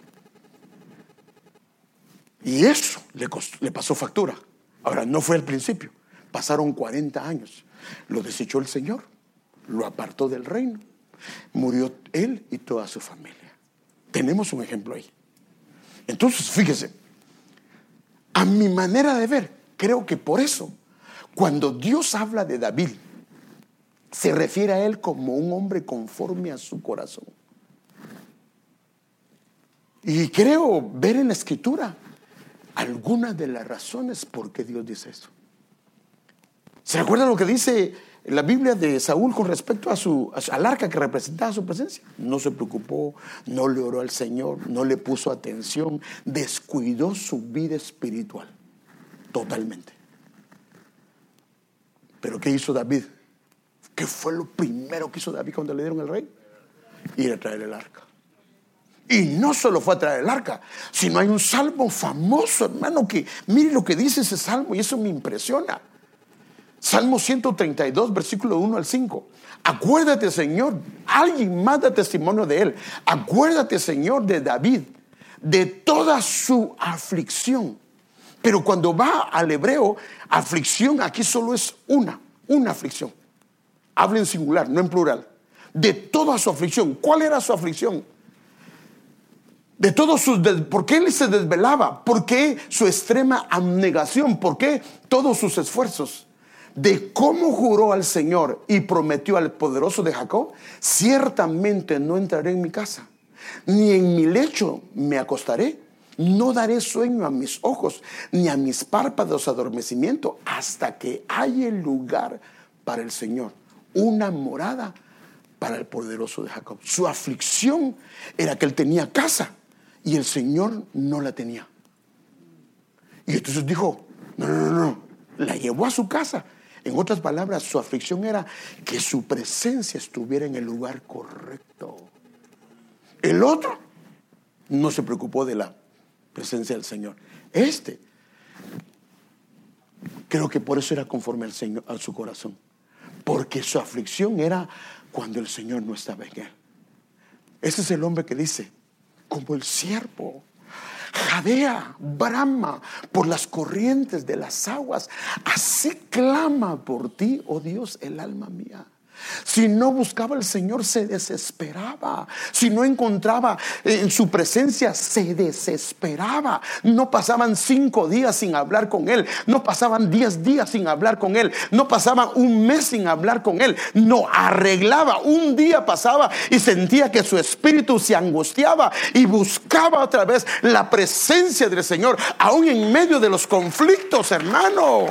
Y eso le, costó, le pasó factura. Ahora, no fue al principio, pasaron cuarenta años. Lo desechó el Señor, lo apartó del reino, murió él y toda su familia. Tenemos un ejemplo ahí. Entonces, fíjese, a mi manera de ver, creo que por eso, cuando Dios habla de David, se refiere a él como un hombre conforme a su corazón. Y creo ver en la Escritura algunas de las razones por qué Dios dice eso. ¿Se recuerdan lo que dice la Biblia de Saúl con respecto a su, a su, al arca que representaba su presencia? No se preocupó, no le oró al Señor, no le puso atención, descuidó su vida espiritual totalmente. ¿Pero qué hizo David? ¿Qué fue lo primero que hizo David cuando le dieron el rey? Ir a traer el arca. Y no solo fue a traer el arca, sino hay un salmo famoso, hermano, que mire lo que dice ese salmo, y eso me impresiona. Salmo ciento treinta y dos, versículo uno al cinco. Acuérdate, Señor, alguien más da testimonio de él. Acuérdate, Señor, de David, de toda su aflicción. Pero cuando va al hebreo, aflicción aquí solo es una, una aflicción. Habla en singular, no en plural. De toda su aflicción. ¿Cuál era su aflicción? De todos sus, ¿por qué él se desvelaba? ¿Por qué su extrema abnegación? ¿Por qué todos sus esfuerzos? De cómo juró al Señor y prometió al poderoso de Jacob: ciertamente no entraré en mi casa, ni en mi lecho me acostaré, no daré sueño a mis ojos, ni a mis párpados adormecimiento, hasta que haya lugar para el Señor, una morada para el poderoso de Jacob. Su aflicción era que él tenía casa y el Señor no la tenía. Y entonces dijo: no, no, no, no. La llevó a su casa. En otras palabras, su aflicción era que su presencia estuviera en el lugar correcto. El otro no se preocupó de la presencia del Señor. Este, creo que por eso era conforme al Señor, a su corazón, porque su aflicción era cuando el Señor no estaba en él. Ese es el hombre que dice: como el siervo jadea, brama por las corrientes de las aguas, así clama por ti, oh Dios, el alma mía. Si no buscaba al Señor, se desesperaba. Si no encontraba en su presencia, se desesperaba. No pasaban cinco días sin hablar con Él. No pasaban diez días sin hablar con Él. No pasaban un mes sin hablar con Él. No arreglaba. Un día pasaba y sentía que su espíritu se angustiaba y buscaba otra vez la presencia del Señor, aún en medio de los conflictos, hermano.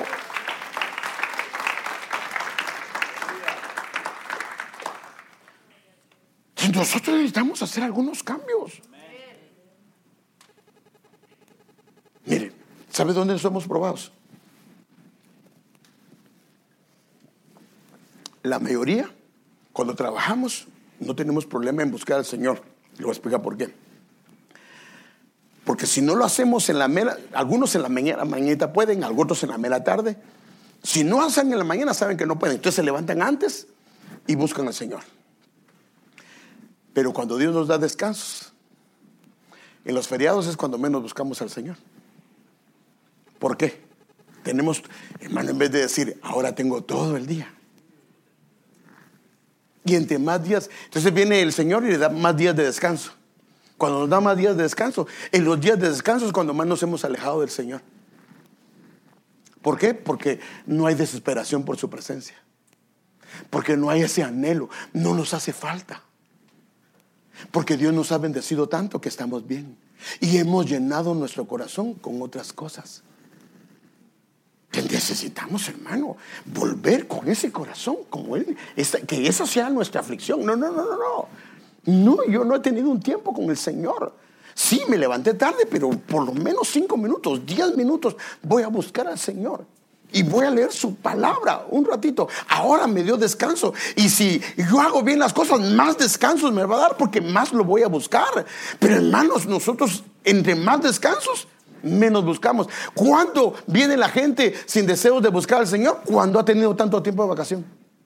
Nosotros necesitamos hacer algunos cambios. Miren, ¿sabe dónde somos probados? La mayoría, cuando trabajamos, no tenemos problema en buscar al Señor. Le voy a explicar por qué. Porque si no lo hacemos en la mera, algunos en la mañana, mañana pueden, algunos en la mera tarde. Si no hacen en la mañana, saben que no pueden. Entonces se levantan antes y buscan al Señor. Pero cuando Dios nos da descansos, en los feriados es cuando menos buscamos al Señor. ¿Por qué? Tenemos, hermano, en vez de decir: ahora tengo todo el día. Y entre más días, entonces viene el Señor y le da más días de descanso. Cuando nos da más días de descanso, en los días de descanso es cuando más nos hemos alejado del Señor. ¿Por qué? Porque no hay desesperación por su presencia. Porque no hay ese anhelo, no nos hace falta. Porque Dios nos ha bendecido tanto que estamos bien y hemos llenado nuestro corazón con otras cosas. Que necesitamos, hermano, volver con ese corazón, como Él, esa, que esa sea nuestra aflicción. No, no, no, no, no. No, yo no he tenido un tiempo con el Señor. Sí, me levanté tarde, pero por lo menos cinco minutos, diez minutos voy a buscar al Señor. Y voy a leer su palabra un ratito. Ahora me dio descanso. Y si yo hago bien las cosas, más descansos me va a dar, porque más lo voy a buscar. Pero hermanos, nosotros entre más descansos, menos buscamos. ¿Cuándo viene la gente sin deseos de buscar al Señor? Cuando ha tenido tanto tiempo de vacación.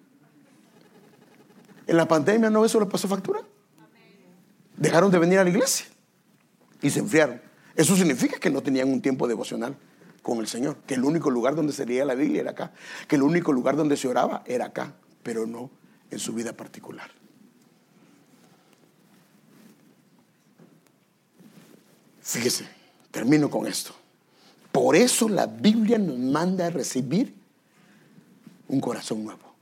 En la pandemia, ¿no eso le pasó factura? Dejaron de venir a la iglesia y se enfriaron. Eso significa que no tenían un tiempo devocional con el Señor, que el único lugar donde se leía la Biblia era acá, que el único lugar donde se oraba era acá, pero no en su vida particular. Fíjese, termino con esto. Por eso la Biblia nos manda a recibir un corazón nuevo.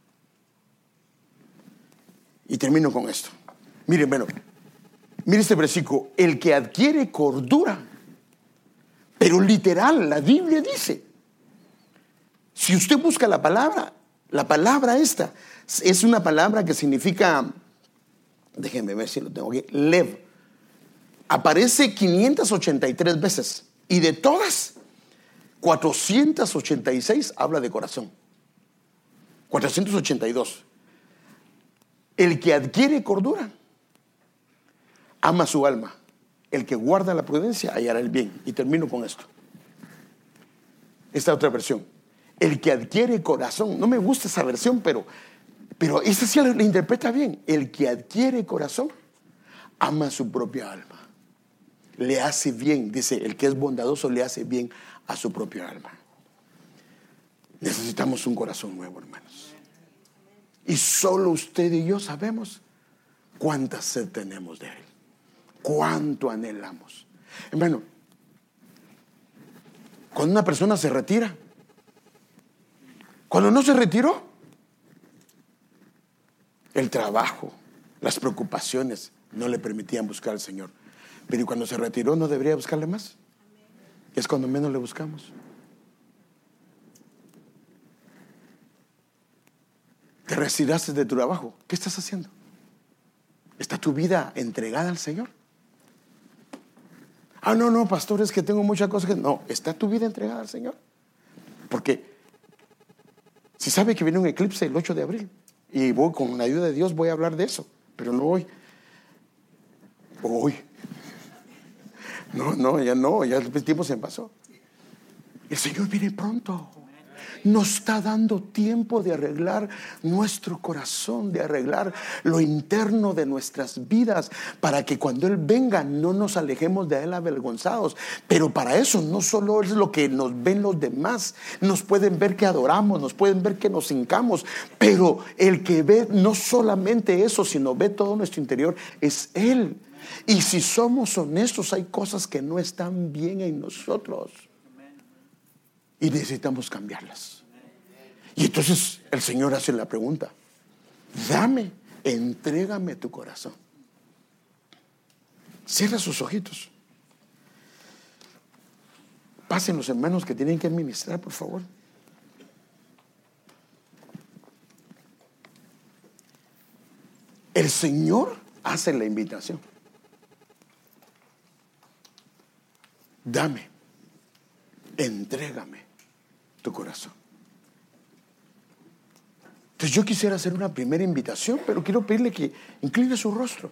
Y termino con esto. Miren, bueno, mire este versículo: el que adquiere cordura. Pero literal, la Biblia dice, si usted busca la palabra, la palabra esta es una palabra que significa, déjenme ver si lo tengo aquí, lev. Aparece quinientas ochenta y tres veces, y de todas, cuatrocientas ochenta y seis habla de corazón. cuatrocientas ochenta y dos. El que adquiere cordura ama su alma. El que guarda la prudencia hallará el bien. Y termino con esto. Esta otra versión. El que adquiere corazón. No me gusta esa versión, pero, pero esta sí la, la interpreta bien. El que adquiere corazón ama su propia alma. Le hace bien. Dice, el que es bondadoso le hace bien a su propia alma. Necesitamos un corazón nuevo, hermanos. Y solo usted y yo sabemos cuánta sed tenemos de Él. Cuánto anhelamos. Hermano, cuando una persona se retira, cuando no se retiró, el trabajo, las preocupaciones no le permitían buscar al Señor. Pero cuando se retiró, ¿no debería buscarle más? Es cuando menos le buscamos. Te retiraste de tu trabajo. ¿Qué estás haciendo? ¿Está tu vida entregada al Señor? Ah, no, no, pastor, es que tengo muchas cosas que... No, ¿está tu vida entregada al Señor? Porque si sabe que viene un eclipse el ocho de abril, y voy, con la ayuda de Dios voy a hablar de eso, pero no hoy. Hoy. No, no, ya no, ya el tiempo se pasó. El Señor viene pronto. Nos está dando tiempo de arreglar nuestro corazón, de arreglar lo interno de nuestras vidas, para que cuando Él venga no nos alejemos de Él avergonzados. Pero para eso no solo es lo que nos ven los demás. Nos pueden ver que adoramos, nos pueden ver que nos hincamos, pero el que ve no solamente eso, sino ve todo nuestro interior, es Él. Y si somos honestos, hay cosas que no están bien en nosotros y necesitamos cambiarlas. Y entonces el Señor hace la pregunta: dame, entrégame tu corazón. Cierra sus ojitos. Pasen los hermanos que tienen que administrar, por favor. El Señor hace la invitación. Dame, entrégame tu corazón. Entonces yo quisiera hacer una primera invitación, pero quiero pedirle que incline su rostro.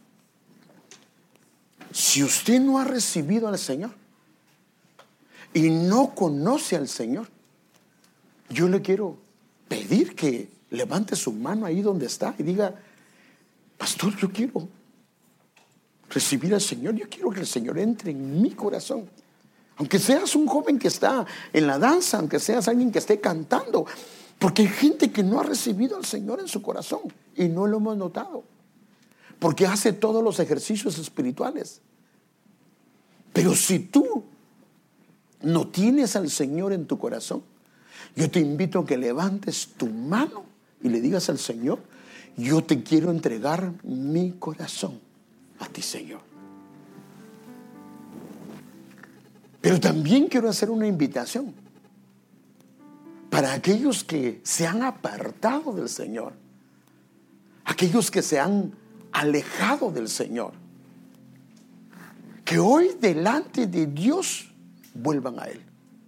Si usted no ha recibido al Señor y no conoce al Señor, yo le quiero pedir que levante su mano ahí donde está y diga: pastor, yo quiero recibir al Señor, yo quiero que el Señor entre en mi corazón. Aunque seas un joven que está en la danza, aunque seas alguien que esté cantando, porque hay gente que no ha recibido al Señor en su corazón y no lo hemos notado, porque hace todos los ejercicios espirituales. Pero si tú no tienes al Señor en tu corazón, yo te invito a que levantes tu mano y le digas al Señor: yo te quiero entregar mi corazón a ti, Señor. Pero también quiero hacer una invitación. para aquellos que se han apartado del Señor, aquellos que se han alejado del Señor, que hoy delante de Dios vuelvan a Él.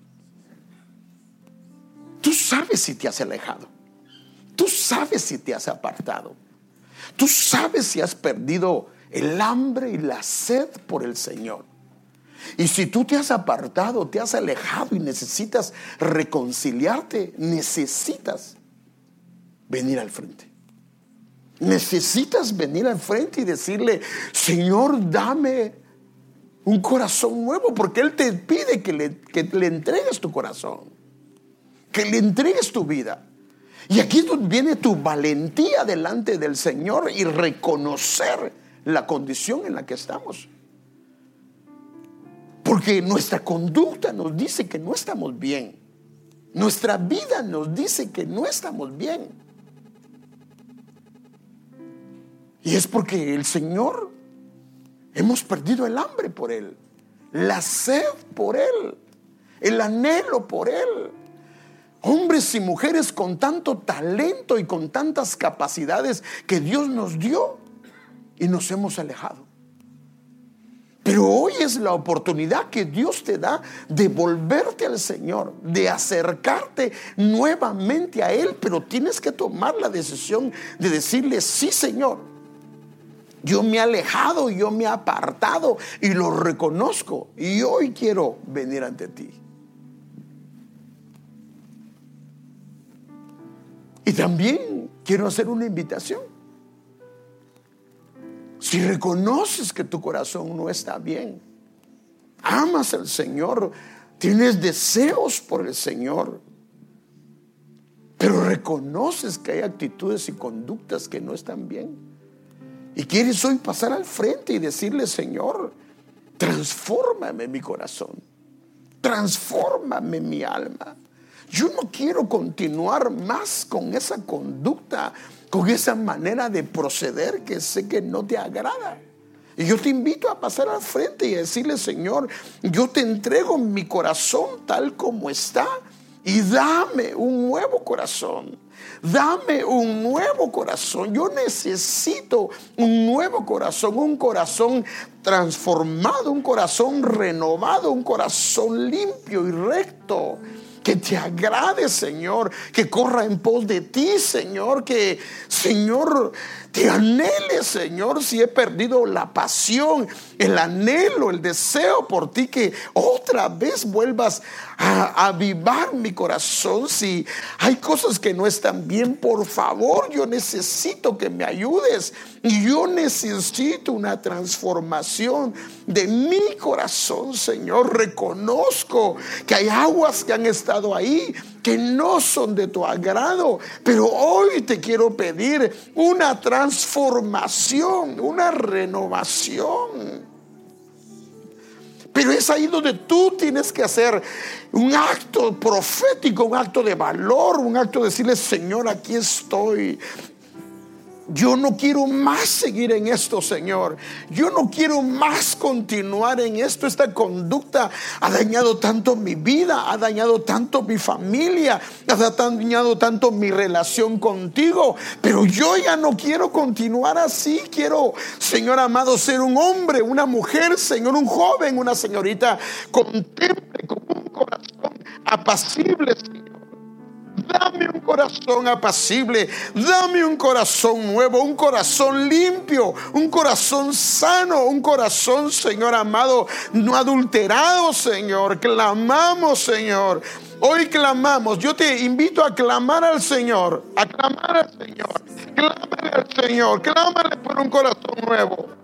Tú sabes si te has alejado, tú sabes si te has apartado, tú sabes si has perdido el hambre y la sed por el Señor. Y si tú te has apartado, te has alejado y necesitas reconciliarte, necesitas venir al frente. Necesitas venir al frente y decirle: Señor, dame un corazón nuevo, porque Él te pide que le, que le entregues tu corazón, que le entregues tu vida. Y aquí viene tu valentía delante del Señor y reconocer la condición en la que estamos. Porque nuestra conducta nos dice que no estamos bien. Nuestra vida nos dice que no estamos bien. Y es porque el Señor, hemos perdido el hambre por Él, la sed por Él, el anhelo por Él. Hombres y mujeres con tanto talento y con tantas capacidades que Dios nos dio, y nos hemos alejado. Pero hoy es la oportunidad que Dios te da de volverte al Señor, de acercarte nuevamente a Él. Pero tienes que tomar la decisión de decirle: sí, Señor, yo me he alejado, yo me he apartado y lo reconozco, y hoy quiero venir ante ti. Y también quiero hacer una invitación. Si reconoces que tu corazón no está bien, amas al Señor, tienes deseos por el Señor, pero reconoces que hay actitudes y conductas que no están bien, y quieres hoy pasar al frente y decirle: Señor, transfórmame mi corazón, transfórmame mi alma. Yo no quiero continuar más con esa conducta, con esa manera de proceder que sé que no te agrada. Y yo te invito a pasar al frente y a decirle: Señor, yo te entrego mi corazón tal como está, y dame un nuevo corazón. Dame un nuevo corazón. Yo necesito un nuevo corazón, un corazón transformado, un corazón renovado, un corazón limpio y recto, que te agrade, Señor, que corra en pos de ti, Señor, que, Señor, te anhele, Señor. Si he perdido la pasión, el anhelo, el deseo por ti, que otra vez vuelvas a avivar mi corazón. Si hay cosas que no están bien, por favor, yo necesito que me ayudes, y yo necesito una transformación de mi corazón, Señor. Reconozco que hay aguas que han estado ahí que no son de tu agrado, pero hoy te quiero pedir una transformación, una renovación. Pero es ahí donde tú tienes que hacer un acto profético, un acto de valor, un acto de decirle: Señor, aquí estoy. Yo no quiero más seguir en esto, Señor. Yo no quiero más continuar en esto. Esta conducta ha dañado tanto mi vida, ha dañado tanto mi familia, ha dañado tanto mi relación contigo. Pero yo ya no quiero continuar así. Quiero, Señor amado, ser un hombre, una mujer, Señor, un joven, una señorita contemple con un corazón apacible, Señor. Dame un corazón apacible, dame un corazón nuevo, un corazón limpio, un corazón sano, un corazón, Señor amado, no adulterado, Señor. Clamamos, Señor. Hoy clamamos. Yo te invito a clamar al Señor, a clamar al Señor. Clámale al Señor, clámale por un corazón nuevo.